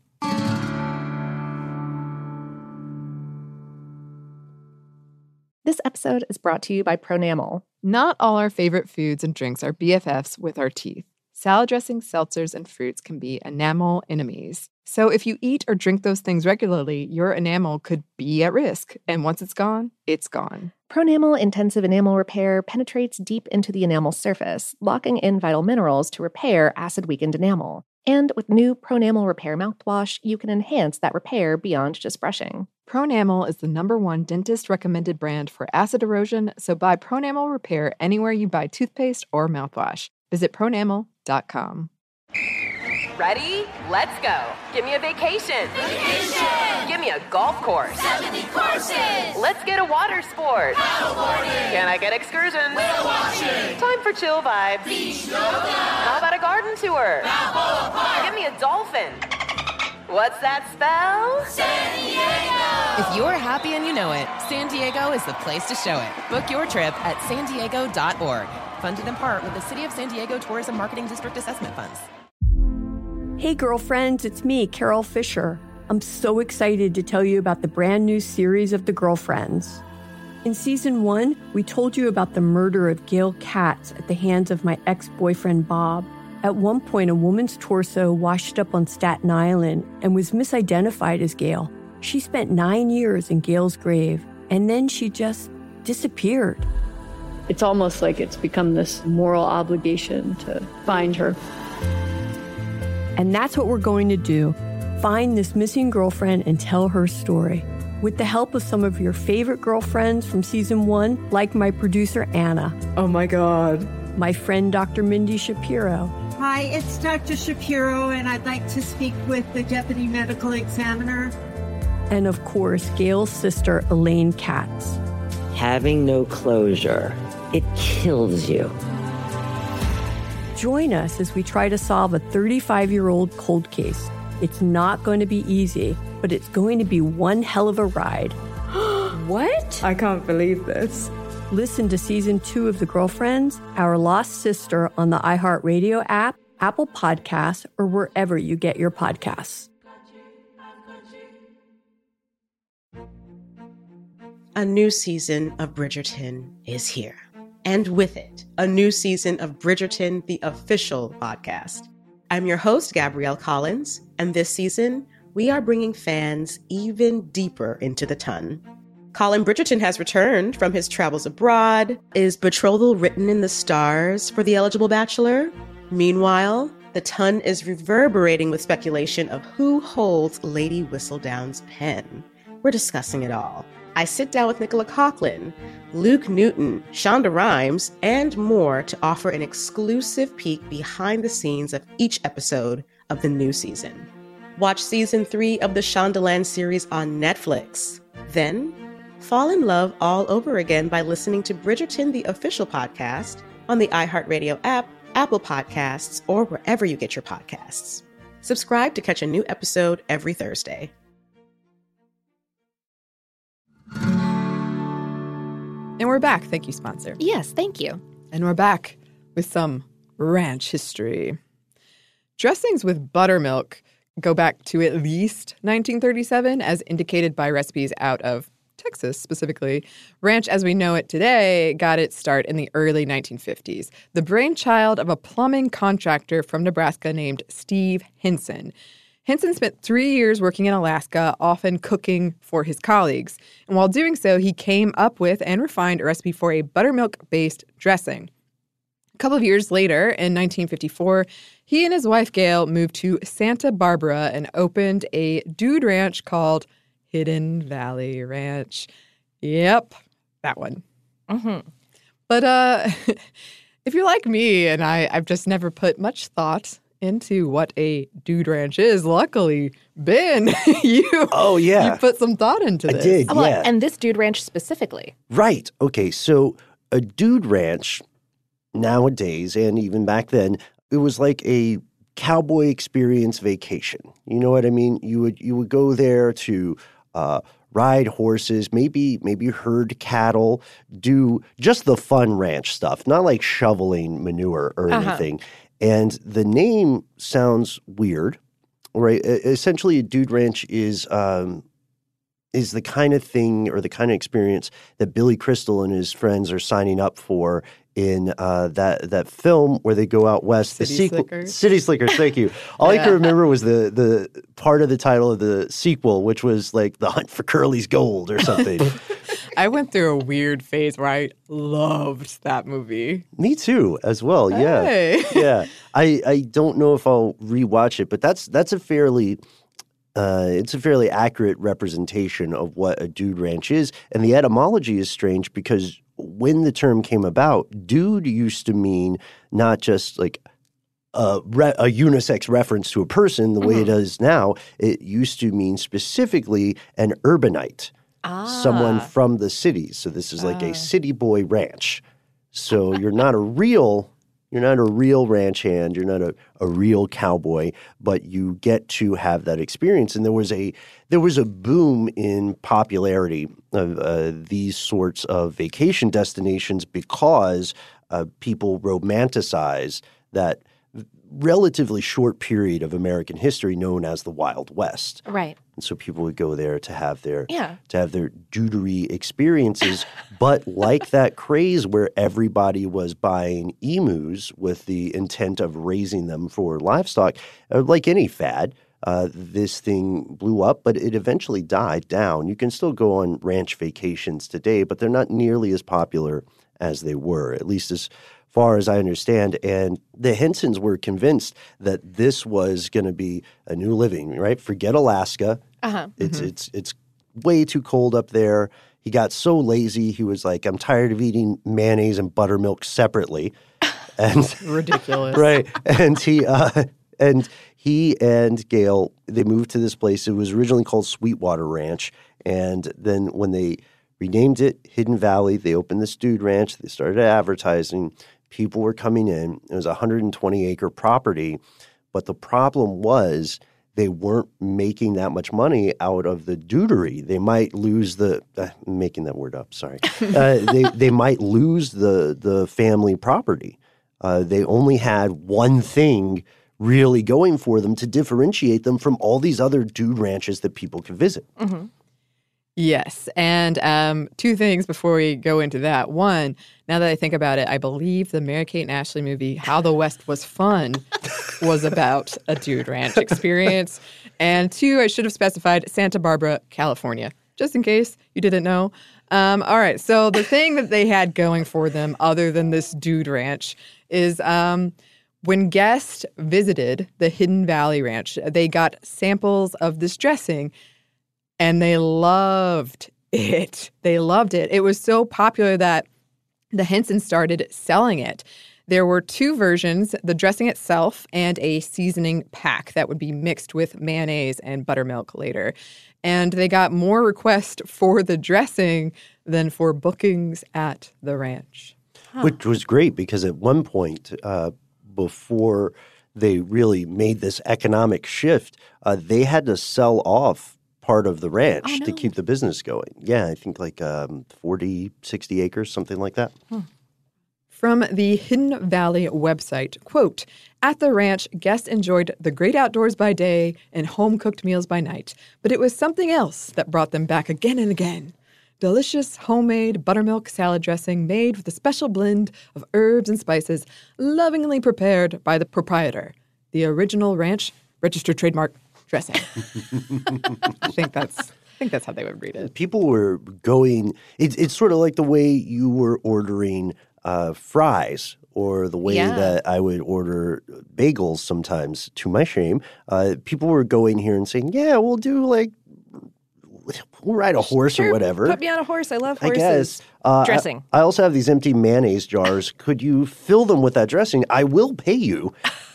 This episode is brought to you by Pronamel. Not all our favorite foods and drinks are B F Fs with our teeth. Salad dressings, seltzers, and fruits can be enamel enemies. So if you eat or drink those things regularly, your enamel could be at risk. And once it's gone, it's gone. Pronamel Intensive Enamel Repair penetrates deep into the enamel surface, locking in vital minerals to repair acid-weakened enamel. And with new Pronamel Repair mouthwash, you can enhance that repair beyond just brushing. Pronamel is the number one dentist-recommended brand for acid erosion, so buy Pronamel Repair anywhere you buy toothpaste or mouthwash. Visit pronamel dot com. Ready? Let's go. Give me a vacation. Vacation! Give me a golf course. seventy courses! Let's get a water sport. Paddleboarding! Can I get excursions? Whale watching! Time for chill vibes. Beach yoga! How about a garden tour? Balboa Park! Give me a dolphin. What's that spell? San Diego! If you're happy and you know it, San Diego is the place to show it. Book your trip at san diego dot org. Funded in part with the City of San Diego Tourism Marketing District Assessment Funds. Hey girlfriends, it's me, Carol Fisher. I'm so excited to tell you about the brand new series of The Girlfriends. In season one, we told you about the murder of Gail Katz at the hands of my ex-boyfriend Bob. At one point, a woman's torso washed up on Staten Island and was misidentified as Gail. She spent nine years in Gail's grave, and then she just disappeared. It's almost like it's become this moral obligation to find her. And that's what we're going to do. Find this missing girlfriend and tell her story. With the help of some of your favorite girlfriends from season one, like my producer, Anna. Oh my God. My friend, Doctor Mindy Shapiro. Hi, it's Doctor Shapiro, and I'd like to speak with the Deputy Medical Examiner. And of course, Gail's sister, Elaine Katz. Having no closure, it kills you. Join us as we try to solve a thirty-five-year-old cold case. It's not going to be easy, but it's going to be one hell of a ride. What? I can't believe this. Listen to season two of The Girlfriends, Our Lost Sister on the iHeartRadio app, Apple Podcasts, or wherever you get your podcasts. A new season of Bridgerton is here. And with it, a new season of Bridgerton, the official podcast. I'm your host, Gabrielle Collins, and this season, we are bringing fans even deeper into the ton. Colin Bridgerton has returned from his travels abroad. Is betrothal written in the stars for the eligible bachelor? Meanwhile, the ton is reverberating with speculation of who holds Lady Whistledown's pen. We're discussing it all. I sit down with Nicola Coughlan, Luke Newton, Shonda Rhimes, and more to offer an exclusive peek behind the scenes of each episode of the new season. Watch season three of the Shondaland series on Netflix. Then, fall in love all over again by listening to Bridgerton, the official podcast, on the iHeartRadio app, Apple Podcasts, or wherever you get your podcasts. Subscribe to catch a new episode every Thursday. And we're back. Thank you, sponsor. Yes, thank you. And we're back with some ranch history. Dressings with buttermilk go back to at least nineteen thirty-seven, as indicated by recipes out of Texas specifically. Ranch as we know it today got its start in the early nineteen fifties, the brainchild of a plumbing contractor from Nebraska named Steve Hinson. Hinson spent three years working in Alaska, often cooking for his colleagues. And while doing so, he came up with and refined a recipe for a buttermilk-based dressing. A couple of years later, in nineteen fifty-four, he and his wife, Gail, moved to Santa Barbara and opened a dude ranch called Hidden Valley Ranch. Yep, that one. Mm-hmm. But uh, if you're like me, and I, I've just never put much thought into what a dude ranch is, luckily, Ben, you oh yeah, you put some thought into I this. did, Well, yeah. and this dude ranch specifically. Right. Okay. So a dude ranch nowadays, and even back then, it was like a cowboy experience vacation. You know what I mean? You would you would go there to uh, ride horses, maybe maybe herd cattle, do just the fun ranch stuff, not like shoveling manure or Uh-huh. anything. And the name sounds weird, right? E- Essentially, a dude ranch is um, is the kind of thing or the kind of experience that Billy Crystal and his friends are signing up for in uh, that that film where they go out west. City the sequel, Slickers. City Slickers. Thank you. All I Yeah. can remember was the the part of the title of the sequel, which was like The Hunt for Curly's Gold or something. I went through a weird phase where I loved that movie. Me too, as well. Yeah, Hey. yeah. I I don't know if I'll rewatch it, but that's that's a fairly. Uh, it's a fairly accurate representation of what a dude ranch is. And the etymology is strange because when the term came about, dude used to mean not just like a, re- a unisex reference to a person the way it is now. It used to mean specifically an urbanite, someone from the cities. So this is like a city boy ranch. So you're not a real... You're not a real ranch hand. You're not a, a real cowboy, but you get to have that experience. And there was a there was a boom in popularity of uh, these sorts of vacation destinations because uh, people romanticize that relatively short period of American history known as the Wild West. Right. And so people would go there to have their Yeah. to have their dudery experiences. But like that craze where everybody was buying emus with the intent of raising them for livestock, uh, like any fad, uh, this thing blew up, but it eventually died down. You can still go on ranch vacations today, but they're not nearly as popular as they were, at least as far as I understand. And the Hinsons were convinced that this was going to be a new living, right? Forget Alaska. Uh-huh. It's Mm-hmm. it's it's way too cold up there. He got so lazy. He was like, I'm tired of eating mayonnaise and buttermilk separately. And Ridiculous. right. And he uh, and he and Gail, they moved to this place. It was originally called Sweetwater Ranch. And then when they renamed it Hidden Valley, they opened this dude ranch. They started advertising. People were coming in. It was a one hundred twenty acre property. But the problem was they weren't making that much money out of the dudery. They might lose the uh, – making that word up, sorry. Uh, they, they might lose the, the family property. Uh, they only had one thing really going for them to differentiate them from all these other dude ranches that people could visit. Mm-hmm. Yes. And um, two things before we go into that. One, now that I think about it, I believe the Mary-Kate and Ashley movie, How the West Was Fun, was about a dude ranch experience. And two, I should have specified Santa Barbara, California, just in case you didn't know. Um, all right. So the thing that they had going for them, other than this dude ranch, is um, when guests visited the Hidden Valley Ranch, they got samples of this dressing. And they loved it. They loved it. It was so popular that the Hinsons started selling it. There were two versions, the dressing itself and a seasoning pack that would be mixed with mayonnaise and buttermilk later. And they got more requests for the dressing than for bookings at the ranch. Huh. Which was great because at one point, uh, before they really made this economic shift, uh, they had to sell off part of the ranch oh, no. to keep the business going. Yeah, I think like um, forty, sixty acres, something like that. Hmm. From the Hidden Valley website, quote, "At the ranch, guests enjoyed the great outdoors by day and home-cooked meals by night, but it was something else that brought them back again and again. Delicious homemade buttermilk salad dressing made with a special blend of herbs and spices lovingly prepared by the proprietor. The original ranch registered trademark dressing." I think that's I think that's how they would read it. People were going it's it's sort of like the way you were ordering uh, fries or the way Yeah. that I would order bagels sometimes, to my shame. Uh, people were going here and saying, yeah, we'll do like we'll ride a horse Sure, or whatever. Put me on a horse. I love I horses. guess. Uh, Dressing. I, I also have these empty mayonnaise jars. Could you fill them with that dressing? I will pay you.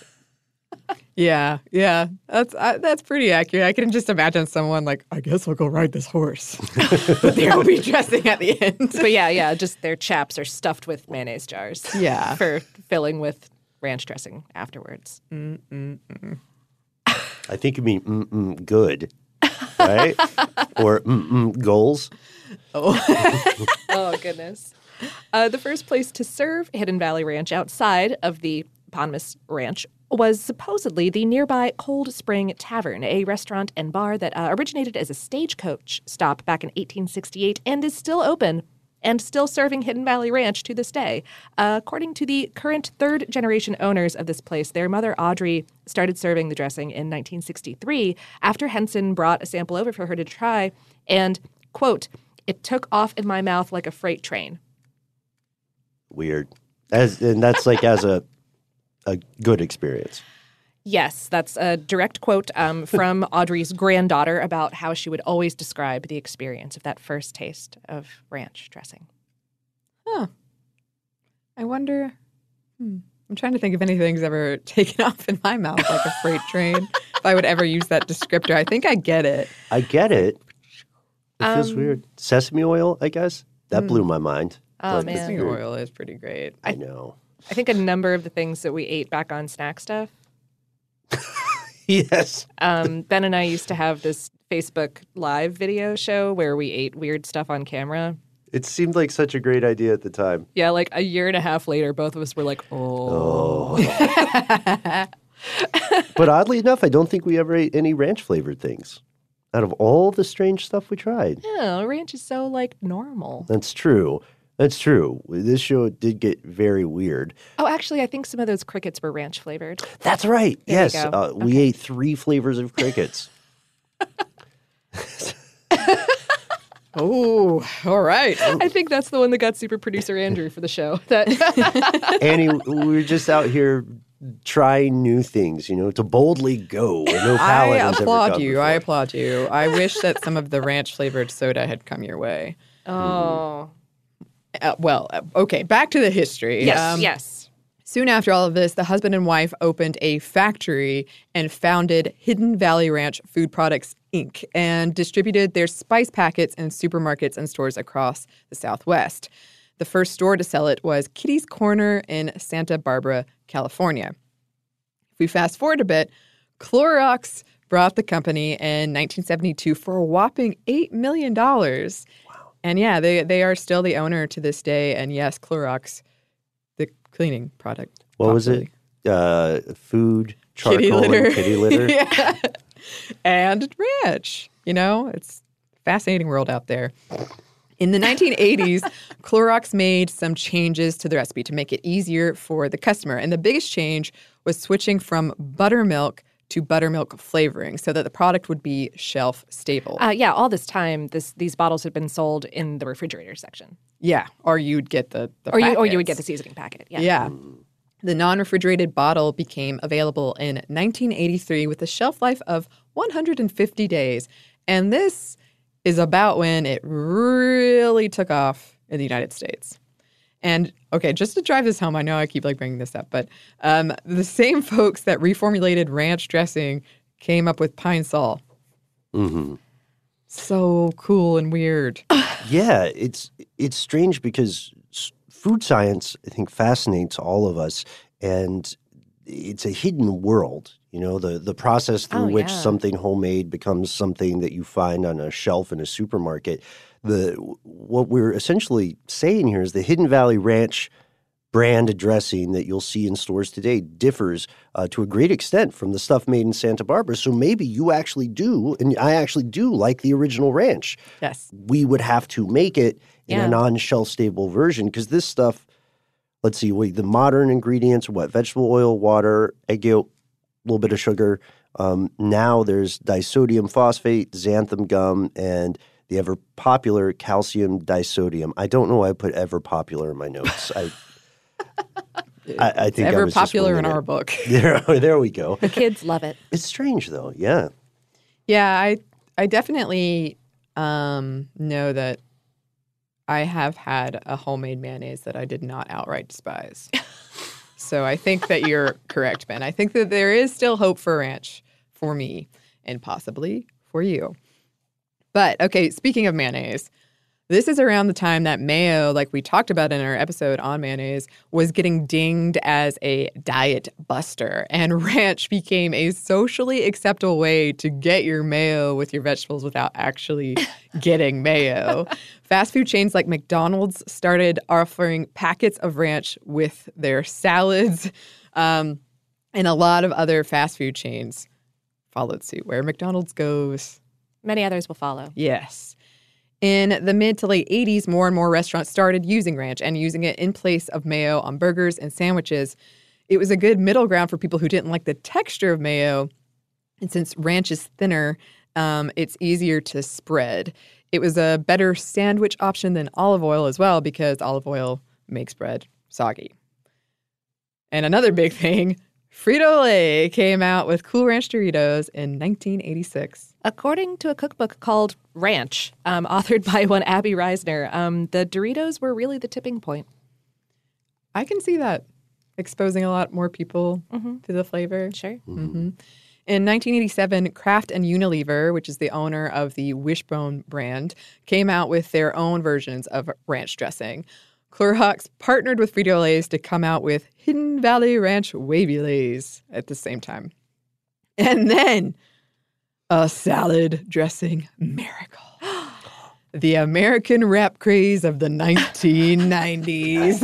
Yeah, yeah, that's uh, that's pretty accurate. I can just imagine someone like, I guess I'll go ride this horse, but there will be dressing at the end. But yeah, yeah, just their chaps are stuffed with mayonnaise jars. Yeah. For filling with ranch dressing afterwards. Mm-mm-mm. I think you mean mm-mm good, right? Or mm-mm goals. Oh. Oh, goodness. Uh, the first place to serve Hidden Valley Ranch outside of the eponymous ranch was supposedly the nearby Cold Spring Tavern, a restaurant and bar that uh, originated as a stagecoach stop back in eighteen sixty-eight and is still open and still serving Hidden Valley Ranch to this day. Uh, according to the current third-generation owners of this place, their mother, Audrey, started serving the dressing in nineteen sixty-three after Henson brought a sample over for her to try, and, quote, "It took off in my mouth like a freight train." Weird. As and that's like as a a good experience. Yes, that's a direct quote um, from Audrey's granddaughter about how she would always describe the experience of that first taste of ranch dressing. Huh. I wonder. Hmm. I'm trying to think if anything's ever taken off in my mouth like a freight train. If I would ever use that descriptor. I think I get it. I get it. It feels Um, weird. Sesame oil, I guess. That Mm. blew my mind. Oh, Like, man. Sesame oil is pretty great. I know. I think a number of the things that we ate back on Snack Stuff. Yes. Um, Ben and I used to have this Facebook Live video show where we ate weird stuff on camera. It seemed like such a great idea at the time. Yeah, like a year and a half later, both of us were like, oh. But oddly enough, I don't think we ever ate any ranch-flavored things. Out of all the strange stuff we tried. Yeah, ranch is so, like, normal. That's true. That's true. This show did get very weird. Oh, actually, I think some of those crickets were ranch flavored. That's right. There you yes. go. Uh, we ate three flavors of crickets. Oh, all right. I think that's the one that got super producer Andrew for the show. That Annie, we were just out here trying new things, you know, to boldly go where no I palate has ever applaud gone you. I before. applaud you. I wish that some of the ranch flavored soda had come your way. Oh. Uh, well, uh, okay, back to the history. Yes, Um, yes. Soon after all of this, the husband and wife opened a factory and founded Hidden Valley Ranch Food Products, Incorporated, and distributed their spice packets in supermarkets and stores across the Southwest. The first store to sell it was Kitty's Corner in Santa Barbara, California. If we fast forward a bit, Clorox bought the company in nineteen seventy-two for a whopping eight million dollars. Wow. And yeah, they, they are still the owner to this day. And yes, Clorox, the cleaning product. What was it? Uh, food, charcoal, Kitty litter. and kitty litter? Yeah. And ranch. You know, it's a fascinating world out there. In the nineteen eighties, Clorox made some changes to the recipe to make it easier for the customer. And the biggest change was switching from buttermilk to buttermilk flavoring so that the product would be shelf stable. Uh, yeah, all this time, this these bottles had been sold in the refrigerator section. Yeah, or you'd get the, the or you or you would packets. get the seasoning packet. Yeah. Yeah. The non-refrigerated bottle became available in nineteen eighty-three with a shelf life of one hundred fifty days. And this is about when it really took off in the United States. And, okay, just to drive this home, I know I keep, like, bringing this up, but um, the same folks that reformulated ranch dressing came up with Pine Sol. Mm-hmm. So cool and weird. Yeah, it's it's strange because s- food science, I think, fascinates all of us, and it's a hidden world. You know, the the process through Oh, which yeah. something homemade becomes something that you find on a shelf in a supermarket. The what we're essentially saying here is the Hidden Valley Ranch brand dressing that you'll see in stores today differs uh, to a great extent from the stuff made in Santa Barbara. So maybe you actually do, and I actually do like the original ranch. Yes. We would have to make it in Yeah. a non-shelf stable version because this stuff, let's see, wait, the modern ingredients are what? Vegetable oil, water, egg yolk, a little bit of sugar. Um, now there's disodium phosphate, xanthan gum, and the ever popular calcium disodium. I don't know why I put ever popular in my notes. I I, I think ever I was just popular in winging our it. book. There, there we go. The kids love it. It's strange though. Yeah. Yeah, I I definitely um, know that I have had a homemade mayonnaise that I did not outright despise. So I think that you're correct, Ben. I think that there is still hope for ranch for me and possibly for you. But, okay, speaking of mayonnaise, this is around the time that mayo, like we talked about in our episode on mayonnaise, was getting dinged as a diet buster. And ranch became a socially acceptable way to get your mayo with your vegetables without actually getting mayo. Fast food chains like McDonald's started offering packets of ranch with their salads. Um, and a lot of other fast food chains followed suit. Where McDonald's goes, Many others will follow. yes. In the mid to late eighties, more and more restaurants started using ranch and using it in place of mayo on burgers and sandwiches. It was a good middle ground for people who didn't like the texture of mayo. And since ranch is thinner, um, it's easier to spread. It was a better sandwich option than olive oil as well because olive oil makes bread soggy. And another big thing, Frito-Lay came out with Cool Ranch Doritos in nineteen eighty-six. According to a cookbook called Ranch, um, authored by one Abby Reisner, um, the Doritos were really the tipping point. I can see that exposing a lot more people Mm-hmm. to the flavor. Sure. Mm-hmm. In nineteen eighty-seven, Kraft and Unilever, which is the owner of the Wishbone brand, came out with their own versions of ranch dressing. Clorox partnered with Frito-Lay's to come out with Hidden Valley Ranch Wavy Lays at the same time. And then a salad dressing miracle. The American wrap craze of the nineteen nineties.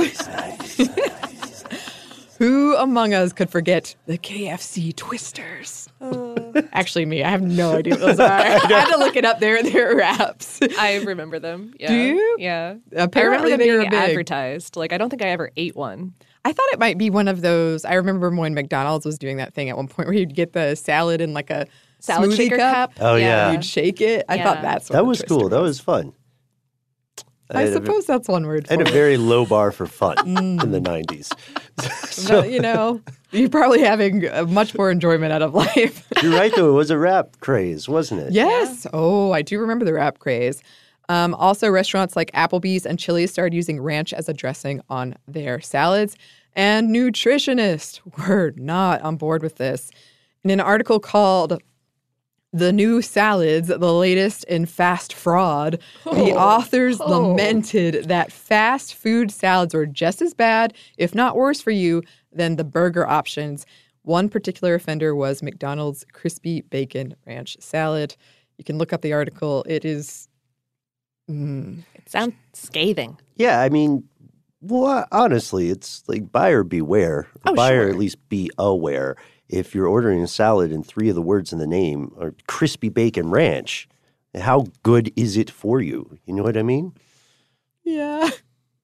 Who among us could forget the K F C Twisters? Actually, me. I have no idea what those are. I had to look it up. They're, they're wraps. I remember them. Yeah. Do you? Yeah. Apparently I remember them they were being big. advertised. Like, I don't think I ever ate one. I thought it might be one of those. I remember when McDonald's was doing that thing at one point where you'd get the salad in like a Salad smoothie shaker cup? Oh, yeah. You'd shake it. I Yeah. thought that's what That the was Twister cool. That was fun. I had a- suppose that's one word I for had a it. very low bar for fun in the nineties. So, But, you know, you're probably having uh, much more enjoyment out of life. you're right, though. It was a rap craze, wasn't it? Yes. Oh, I do remember the wrap craze. Um, also, restaurants like Applebee's and Chili's started using ranch as a dressing on their salads. And nutritionists were not on board with this. In an article called The New Salads, the latest in fast fraud, the authors lamented that fast food salads were just as bad, if not worse for you, than the burger options. One particular offender was McDonald's Crispy Bacon Ranch Salad. You can look up the article. It is... Mm, It sounds scathing. Yeah, I mean, well, honestly, it's like buyer beware. Or Oh, buyer sure. at least be aware. If you're ordering a salad and three of the words in the name are crispy bacon ranch, how good is it for you? You know what I mean? yeah.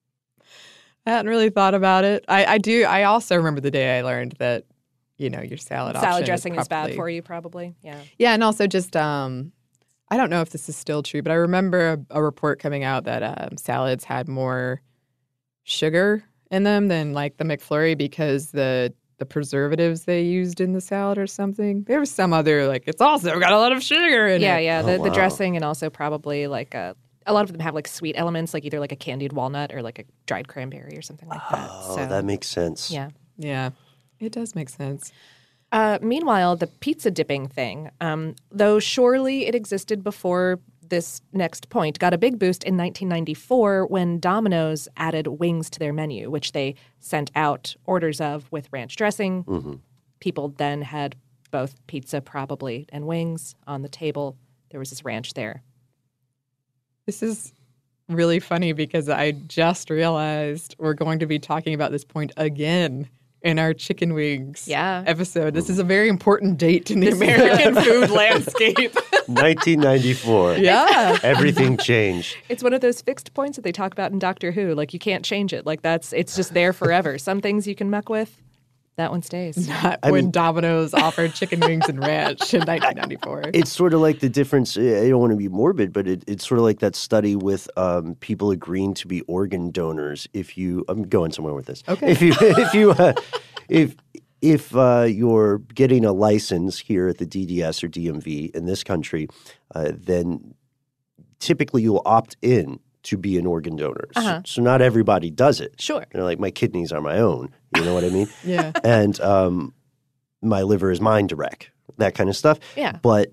I hadn't really thought about it. I, I do. I also remember the day I learned that, you know, your salad option Salad dressing is, bad probably- for you, probably. Yeah. Yeah, and also just, um, I don't know if this is still true, but I remember a, a report coming out that um, salads had more sugar in them than like the McFlurry because the the preservatives they used in the salad or something. There was some other, like, it's also got a lot of sugar in Yeah, it. yeah. Oh, The, the wow. dressing and also probably like a, a lot of them have like sweet elements, like either like a candied walnut or like a dried cranberry or something like that. Oh, So, that makes sense. yeah. Yeah, it does make sense. Uh, meanwhile, the pizza dipping thing, um, though surely it existed before this next point, got a big boost in nineteen ninety-four when Domino's added wings to their menu, which they sent out orders of with ranch dressing. Mm-hmm. People then had both pizza, probably, and wings on the table. There was this ranch there. This is really funny because I just realized we're going to be talking about this point again in our chicken wings yeah. episode. This is a very important date in the American food landscape. nineteen ninety-four. Yeah. Everything changed. It's one of those fixed points that they talk about in Doctor Who. Like, you can't change it. Like, that's, it's just there forever. Some things you can muck with. That one stays. Not I when mean- Domino's offered chicken wings and ranch in nineteen ninety-four. It's sort of like the difference. I don't want to be morbid, but it, it's sort of like that study with um, people agreeing to be organ donors. If you, I'm going somewhere with this. Okay. If you, if you, uh, if if uh, you're getting a license here at the D D S or D M V in this country, uh, then typically you'll opt in to be an organ donor. Uh-huh. So, so not everybody does it. Sure. You know, like my kidneys are my own. You know what I mean? Yeah. And um, my liver is mine direct, that kind of stuff. Yeah. But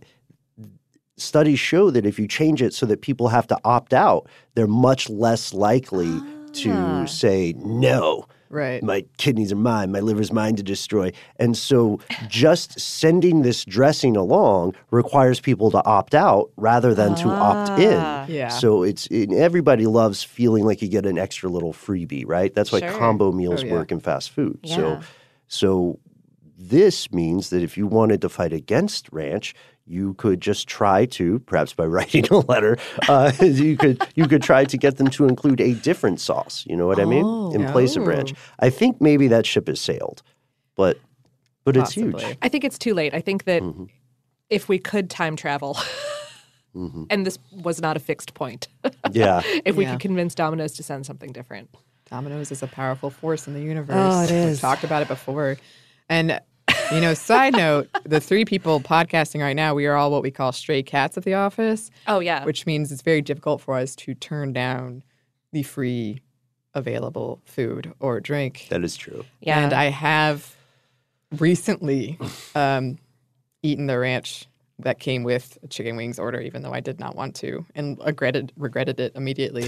studies show that if you change it so that people have to opt out, they're much less likely Ah. to say, no, Right. my kidneys are mine, my liver's mine to destroy. And so just sending this dressing along requires people to opt out rather than to opt in. Ah. Yeah. So it's it, everybody loves feeling like you get an extra little freebie, right? That's why Sure. combo meals Oh, yeah. work in fast food. So Yeah. so this means that if you wanted to fight against ranch, you could just try to, perhaps by writing a letter, uh, you could you could try to get them to include a different sauce. You know what I mean? In place of ranch. I think maybe that ship has sailed, but but it's huge. Possibly. I think it's too late. I think that Mm-hmm. if we could time travel, Mm-hmm. and this was not a fixed point, Yeah. if we Yeah. could convince Domino's to send something different. Domino's is a powerful force in the universe. Oh, it We've is. talked about it before. And, you know, side note, the three people podcasting right now, we are all what we call stray cats at the office. Oh, yeah. Which means it's very difficult for us to turn down the free available food or drink. That is true. Yeah. And I have recently um, eaten the ranch that came with a chicken wings order, even though I did not want to, and regretted regretted it immediately.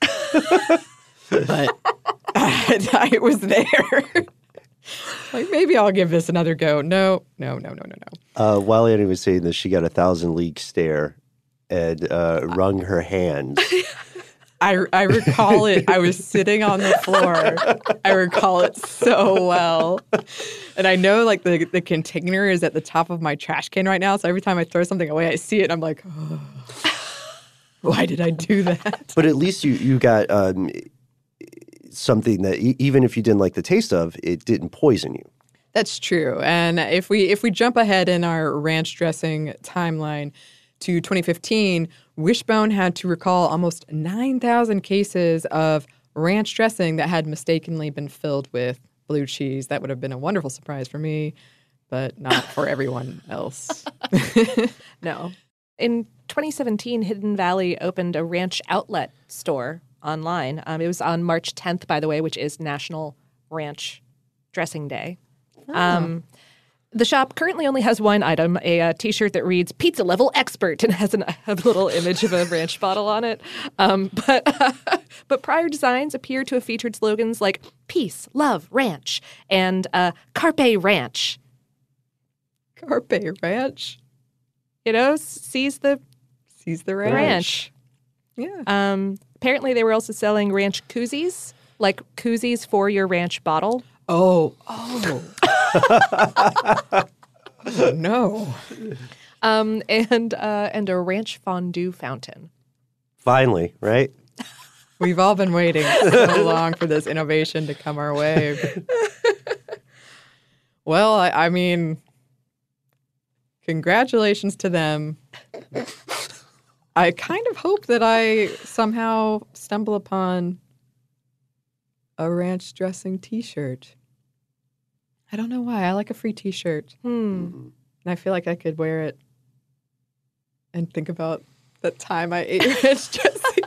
But I, I was there. Like, maybe I'll give this another go. No, no, no, no, no, no. Uh, while Annie was saying this, she got a thousand league stare and uh, wrung her hands. I, I recall it. I was sitting on the floor. I recall it so well. And I know, like, the, the container is at the top of my trash can right now. So every time I throw something away, I see it and I'm like, oh, why did I do that? But at least you, you got um, something that e- even if you didn't like the taste of, it didn't poison you. That's true. And if we if we jump ahead in our ranch dressing timeline to twenty fifteen, Wishbone had to recall almost nine thousand cases of ranch dressing that had mistakenly been filled with blue cheese. That would have been a wonderful surprise for me, but not for everyone else. No. In twenty seventeen, Hidden Valley opened a ranch outlet store online. Um, it was on March tenth, by the way, which is National Ranch Dressing Day. Um, the shop currently only has one item, a uh, T-shirt that reads "Pizza Level Expert" and has an, a little image of a ranch bottle on it. Um, but uh, but prior designs appear to have featured slogans like "Peace, Love, Ranch" and uh, "Carpe Ranch." Carpe Ranch? You know, seize the Seize the ranch. ranch. Yeah. Um, apparently, they were also selling ranch koozies, like koozies for your ranch bottle. Oh, oh. Oh, no. Um, and uh, and a ranch fondue fountain. Finally, right? We've all been waiting so long for this innovation to come our way. Well, I, I mean, congratulations to them. I kind of hope that I somehow stumble upon a ranch dressing T-shirt. I don't know why. I like a free T-shirt. Hmm. And I feel like I could wear it and think about the time I ate ranch dressing.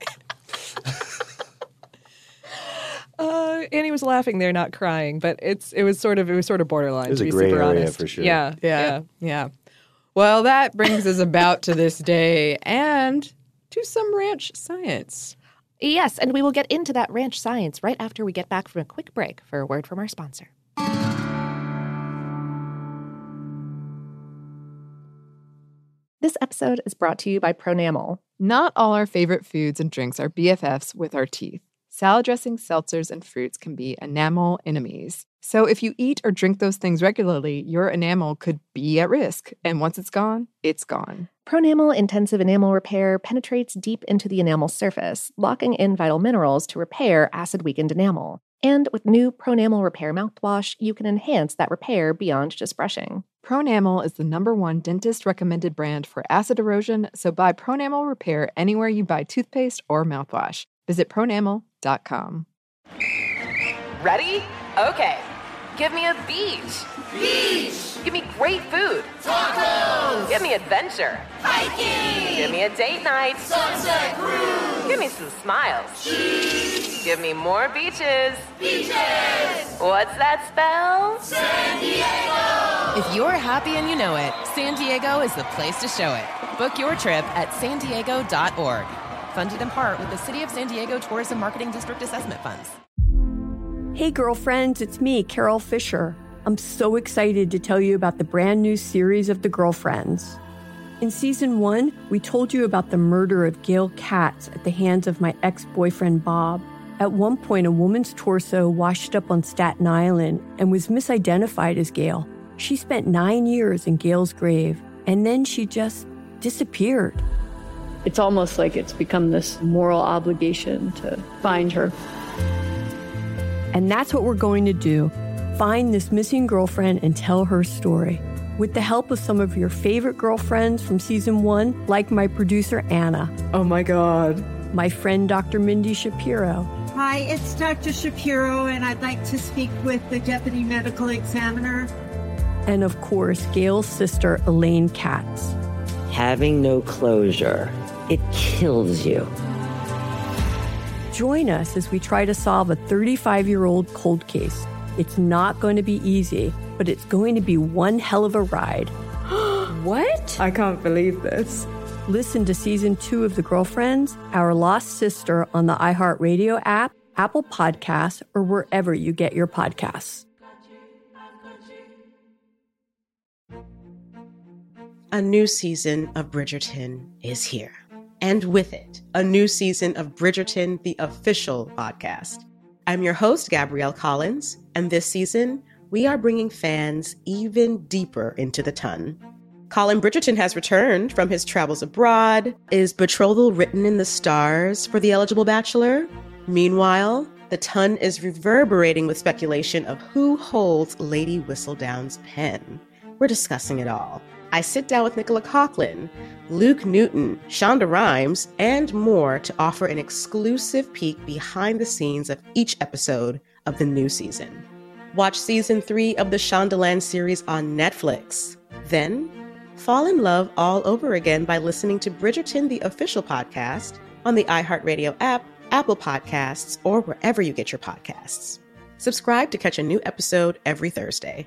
Uh, Annie was laughing there, not crying, but it's it was sort of it was sort of borderline. It was to a be gray super area honest. for sure. Yeah, Yeah, yeah. yeah. Well, that brings us about to this day and to some ranch science. Yes, and we will get into that ranch science right after we get back from a quick break for a word from our sponsor. This episode is brought to you by Pronamel. Not all our favorite foods and drinks are B F Fs with our teeth. Salad dressings, seltzers, and fruits can be enamel enemies. So if you eat or drink those things regularly, your enamel could be at risk. And once it's gone, it's gone. Pronamel Intensive Enamel Repair penetrates deep into the enamel surface, locking in vital minerals to repair acid-weakened enamel. And with new Pronamel Repair mouthwash, you can enhance that repair beyond just brushing. Pronamel is the number one dentist-recommended brand for acid erosion, so buy Pronamel Repair anywhere you buy toothpaste or mouthwash. Visit pronamel dot com. Ready? Okay. Give me a beach. Beach. Give me great food. Tacos. Give me adventure. Hiking. Give me a date night. Sunset cruise. Give me some smiles. Cheese. Give me more beaches. Beaches. What's that spell? San Diego. If you're happy and you know it, San Diego is the place to show it. Book your trip at san diego dot org. Funded in part with the City of San Diego Tourism Marketing District Assessment Funds. Hey, girlfriends, it's me, Carol Fisher. I'm so excited to tell you about the brand new series of The Girlfriends. In season one, we told you about the murder of Gail Katz at the hands of my ex-boyfriend, Bob. At one point, a woman's torso washed up on Staten Island and was misidentified as Gail. She spent nine years in Gail's grave, and then she just disappeared. It's almost like it's become this moral obligation to find her. And that's what we're going to do. Find this missing girlfriend and tell her story. With the help of some of your favorite girlfriends from season one, like my producer, Anna. Oh my God. My friend, Doctor Mindy Shapiro. Hi, it's Doctor Shapiro, and I'd like to speak with the Deputy Medical Examiner. And of course, Gail's sister, Elaine Katz. Having no closure, it kills you. Join us as we try to solve a thirty-five-year-old cold case. It's not going to be easy, but it's going to be one hell of a ride. What? I can't believe this. Listen to season two of The Girlfriends, Our Lost Sister on the iHeartRadio app, Apple Podcasts, or wherever you get your podcasts. A new season of Bridgerton is here. And with it, a new season of Bridgerton, the official podcast. I'm your host, Gabrielle Collins, and this season, we are bringing fans even deeper into the ton. Colin Bridgerton has returned from his travels abroad. Is betrothal written in the stars for the eligible bachelor? Meanwhile, the ton is reverberating with speculation of who holds Lady Whistledown's pen. We're discussing it all. I sit down with Nicola Coughlan, Luke Newton, Shonda Rhimes, and more to offer an exclusive peek behind the scenes of each episode of the new season. Watch season three of the Shondaland series on Netflix. Then, fall in love all over again by listening to Bridgerton, the official podcast, on the iHeartRadio app, Apple Podcasts, or wherever you get your podcasts. Subscribe to catch a new episode every Thursday.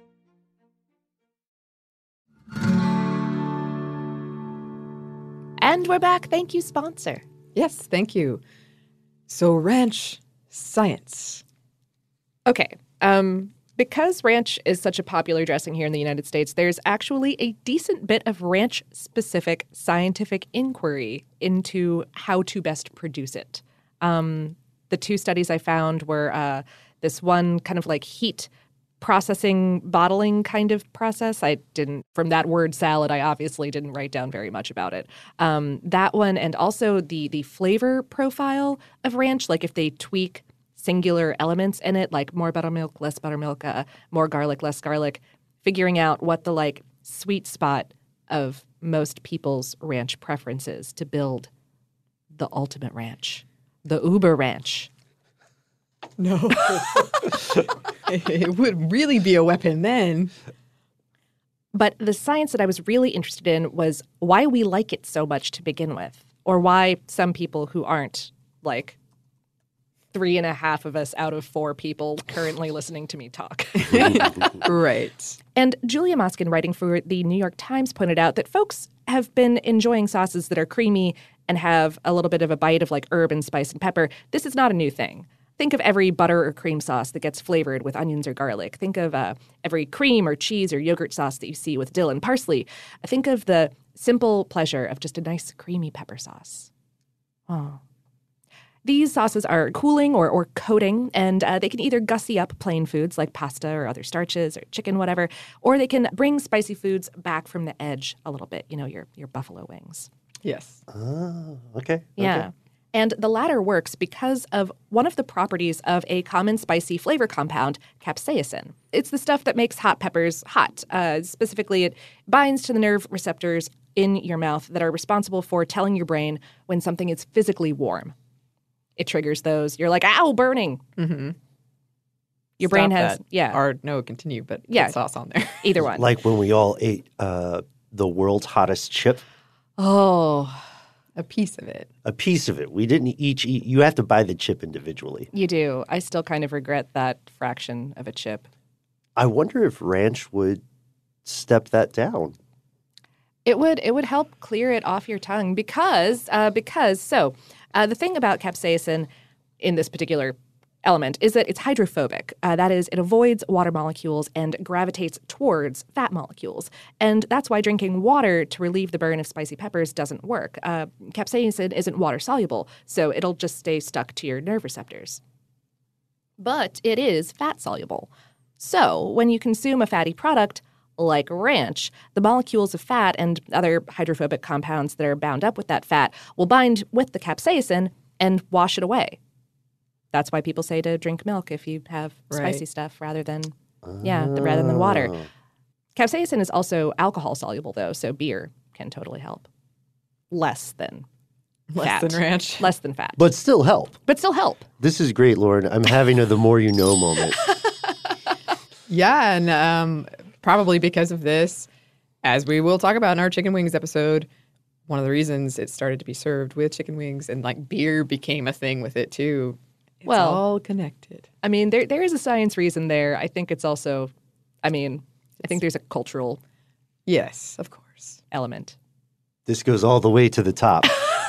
And we're back. Thank you, sponsor. Yes, thank you. So ranch science. Okay. Um, because ranch is such a popular dressing here in the United States, there's actually a decent bit of ranch-specific scientific inquiry into how to best produce it. Um, the two studies I found were uh, this one kind of like heat processing, bottling kind of process. I didn't, from that word salad, I obviously didn't write down very much about it. Um, that one, and also the the flavor profile of ranch, like if they tweak singular elements in it, like more buttermilk, less buttermilk, uh, more garlic, less garlic, figuring out what the like sweet spot of most people's ranch preferences to build the ultimate ranch, the Uber ranch. No. It would really be a weapon then. But the science that I was really interested in was why we like it so much to begin with, or why some people who aren't like three and a half of us out of four people currently listening to me talk. Right. And Julia Moskin, writing for the New York Times, pointed out that folks have been enjoying sauces that are creamy and have a little bit of a bite of like herb and spice and pepper. This is not a new thing. think of every butter or cream sauce that gets flavored with onions or garlic. Think of uh, every cream or cheese or yogurt sauce that you see with dill and parsley. Think of the simple pleasure of just a nice creamy pepper sauce. Oh. These sauces are cooling or, or coating, and uh, they can either gussy up plain foods like pasta or other starches or chicken, whatever, or they can bring spicy foods back from the edge a little bit, you know, your, your buffalo wings. Yes. Oh, okay. Yeah. Okay. And the latter works because of one of the properties of a common spicy flavor compound, capsaicin. It's the stuff that makes hot peppers hot. Uh, specifically, it binds to the nerve receptors in your mouth that are responsible for telling your brain when something is physically warm. It triggers those. You're like, ow, burning. Mm-hmm. Your Stop brain has, that. yeah. Or no, continue, but Yeah. put sauce on there. Either one. Like when we all ate uh, the world's hottest chip. Oh. A piece of it. A piece of it. We didn't each eat. You have to buy the chip individually. You do. I still kind of regret that fraction of a chip. I wonder if ranch would step that down. It would it would help clear it off your tongue because uh, because so uh, the thing about capsaicin in this particular element is that it's hydrophobic. Uh, that is, it avoids water molecules and gravitates towards fat molecules. And that's why drinking water to relieve the burn of spicy peppers doesn't work. Uh, capsaicin isn't water soluble, so it'll just stay stuck to your nerve receptors. But it is fat soluble. So when you consume a fatty product, like ranch, the molecules of fat and other hydrophobic compounds that are bound up with that fat will bind with the capsaicin and wash it away. That's why people say to drink milk if you have spicy Right. stuff rather than, yeah, th- rather than water. Capsaicin is also alcohol soluble, though, so beer can totally help. Less than Less fat. than ranch. Less than fat. But still help. But still help. This is great, Lauren. I'm having a the more you know moment. Yeah, and um, probably because of this, as we will talk about in our chicken wings episode, one of the reasons it started to be served with chicken wings and like beer became a thing with it too. It's Well, all connected. I mean, there there is a science reason there. I think it's also, I mean, I think there's a cultural Yes, of course. element. This goes all the way to the top.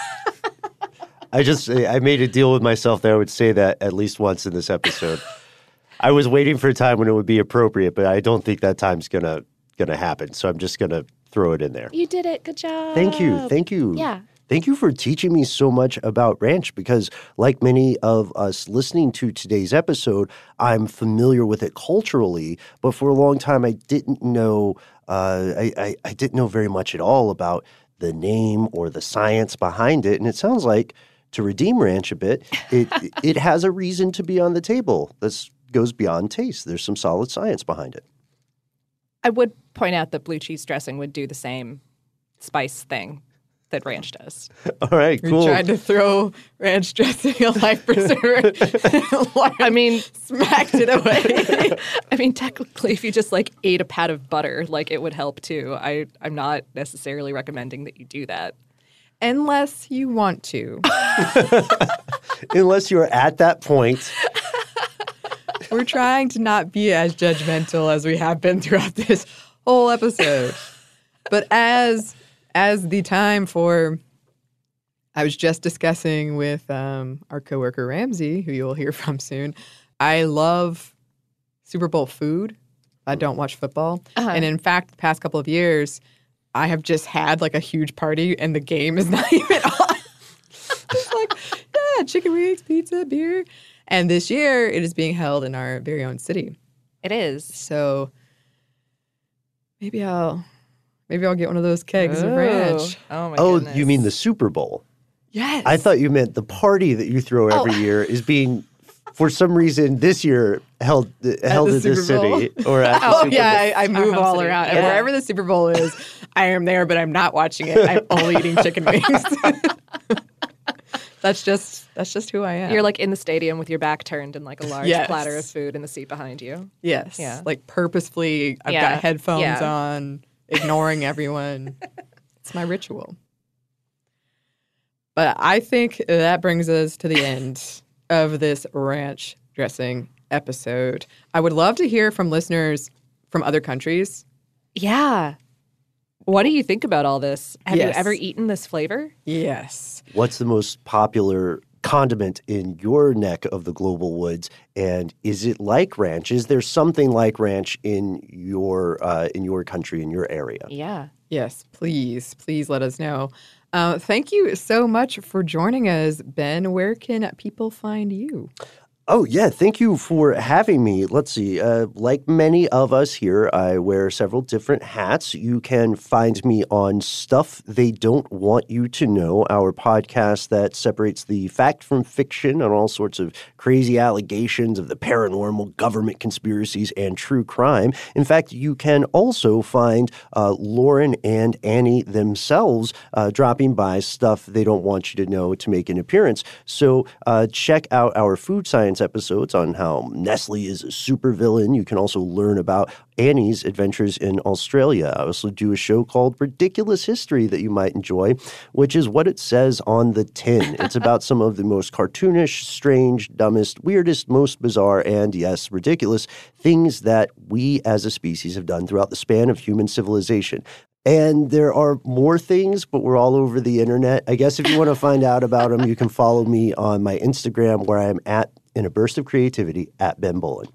I just, I made a deal with myself that I would say that at least once in this episode. I was waiting for a time when it would be appropriate, but I don't think that time's gonna gonna happen. So I'm just gonna throw it in there. You did it. Good job. Thank you. Thank you. Yeah. Thank you for teaching me so much about ranch because, like many of us listening to today's episode, I'm familiar with it culturally, but for a long time I didn't know uh, I, I, I didn't know very much at all about the name or the science behind it. And it sounds like, to redeem ranch a bit, it it has a reason to be on the table. This goes beyond taste. There's some solid science behind it. I would point out that blue cheese dressing would do the same spice thing that ranch does. All right, cool. We tried to throw ranch dressing a life preserver. I mean, smacked it away. I mean, technically, if you just like ate a pat of butter, like it would help too. I, I'm not necessarily recommending that you do that. Unless you want to. Unless you're at that point. We're trying to not be as judgmental as we have been throughout this whole episode. But as as the time for, I was just discussing with um, our coworker Ramsey, who you'll hear from soon. I love Super Bowl food. I don't watch football. Uh-huh. And in fact, the past couple of years, I have just had like a huge party and the game is not even on. It's like, yeah, chicken wings, pizza, beer. And this year, it is being held in our very own city. It is. So maybe I'll maybe I'll get one of those kegs of Oh. ranch. Oh my Oh, goodness. you mean the Super Bowl? Yes. I thought you meant the party that you throw every Oh. year is being, for some reason, this year held held the in this Super Bowl? city or at the Oh Super yeah, Bowl. I, I move home all city. around. And Yeah. wherever the Super Bowl is, I am there, but I'm not watching it. I'm only eating chicken wings. That's just that's just who I am. You're like in the stadium with your back turned and like a large Yes. platter of food in the seat behind you. yes, Yeah. like purposefully. I've Yeah. got headphones Yeah. on, ignoring everyone. It's my ritual. But I think that brings us to the end of this ranch dressing episode. I would love to hear from listeners from other countries. Yeah. What do you think about all this? Have Yes. you ever eaten this flavor? Yes. What's the most popular condiment in your neck of the global woods? And is it like ranch? Is there something like ranch in your uh, in your country, in your area? Yeah. Yes, please, please let us know. Uh, thank you so much for joining us, Ben. Where can people find you? Oh, yeah. Thank you for having me. Let's see. Uh, like many of us here, I wear several different hats. You can find me on Stuff They Don't Want You to Know, our podcast that separates the fact from fiction on all sorts of crazy allegations of the paranormal, government conspiracies, and true crime. In fact, you can also find uh, Lauren and Annie themselves uh, dropping by Stuff They Don't Want You to Know to make an appearance. So uh, check out our food science episodes on how Nestle is a supervillain. You can also learn about Annie's adventures in Australia. I also do a show called Ridiculous History that you might enjoy, which is what it says on the tin. It's about some of the most cartoonish, strange, dumbest, weirdest, most bizarre, and yes, ridiculous things that we as a species have done throughout the span of human civilization. And there are more things, but we're all over the internet. I guess if you want to find out about them, you can follow me on my Instagram, where I'm at, in a burst of creativity, at Ben Bowlin.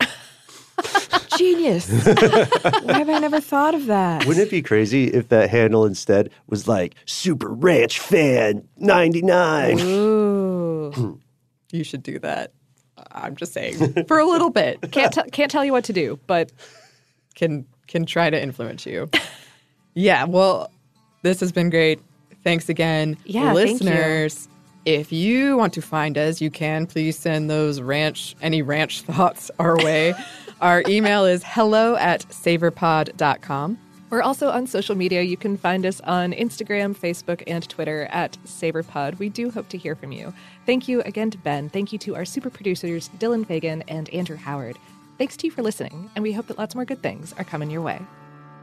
Genius. Why have I never thought of that? Wouldn't it be crazy if that handle instead was like Super Ranch Fan ninety-nine? Ooh. You should do that. I'm just saying. For a little bit. Can't, t- can't tell you what to do, but can can try to influence you. Yeah, well, this has been great. Thanks again. Yeah, listeners. Thank you. If you want to find us, you can. Please send those ranch, any ranch thoughts our way. Our email is hello at savorpod dot com. We're also on social media. You can find us on Instagram, Facebook, and Twitter at SavorPod. We do hope to hear from you. Thank you again to Ben. Thank you to our super producers, Dylan Fagan and Andrew Howard. Thanks to you for listening, and we hope that lots more good things are coming your way.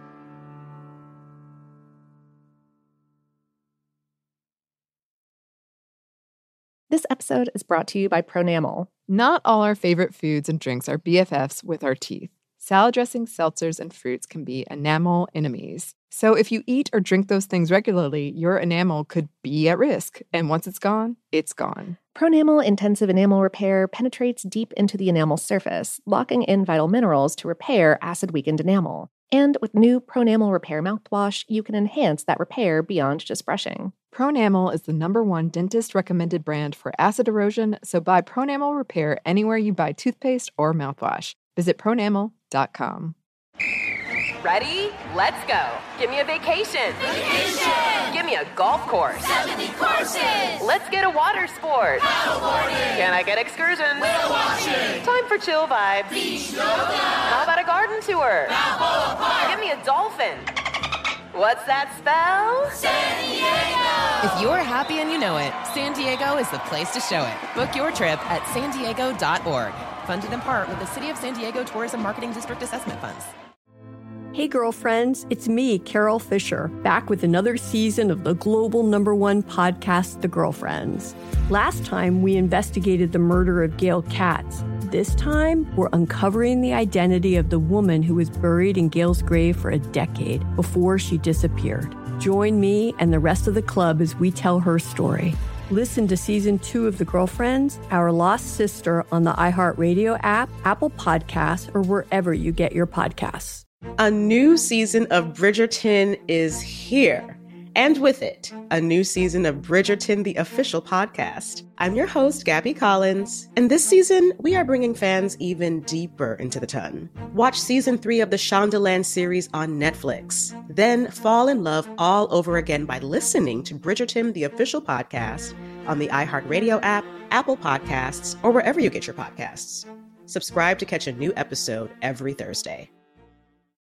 This episode is brought to you by Pronamel. Not all our favorite foods and drinks are B F Fs with our teeth. Salad dressings, seltzers, and fruits can be enamel enemies. So if you eat or drink those things regularly, your enamel could be at risk. And once it's gone, it's gone. Pronamel Intensive Enamel Repair penetrates deep into the enamel surface, locking in vital minerals to repair acid-weakened enamel. And with new Pronamel Repair mouthwash, you can enhance that repair beyond just brushing. Pronamel is the number one dentist-recommended brand for acid erosion, so buy Pronamel Repair anywhere you buy toothpaste or mouthwash. Visit pronamel dot com. Ready? Let's go. Give me a vacation. Vacation. Give me a golf course. seventy courses. Let's get a water sport. Paddleboarding. Can I get excursions? Whale watching. Time for chill vibes. Beach yoga. How about a garden tour? Balboa Park. Give me a dolphin. What's that spell? San Diego. If you're happy and you know it, San Diego is the place to show it. Book your trip at san diego dot org. Funded in part with the City of San Diego Tourism Marketing District Assessment Funds. Hey, girlfriends, it's me, Carol Fisher, back with another season of the global number one podcast, The Girlfriends. Last time, we investigated the murder of Gail Katz. This time, we're uncovering the identity of the woman who was buried in Gail's grave for a decade before she disappeared. Join me and the rest of the club as we tell her story. Listen to season two of The Girlfriends, Our Lost Sister on the iHeartRadio app, Apple Podcasts, or wherever you get your podcasts. A new season of Bridgerton is here. And with it, a new season of Bridgerton, the official podcast. I'm your host, Gabby Collins, and this season, we are bringing fans even deeper into the ton. Watch season three of the Shondaland series on Netflix. Then fall in love all over again by listening to Bridgerton, the official podcast, on the iHeartRadio app, Apple Podcasts, or wherever you get your podcasts. Subscribe to catch a new episode every Thursday.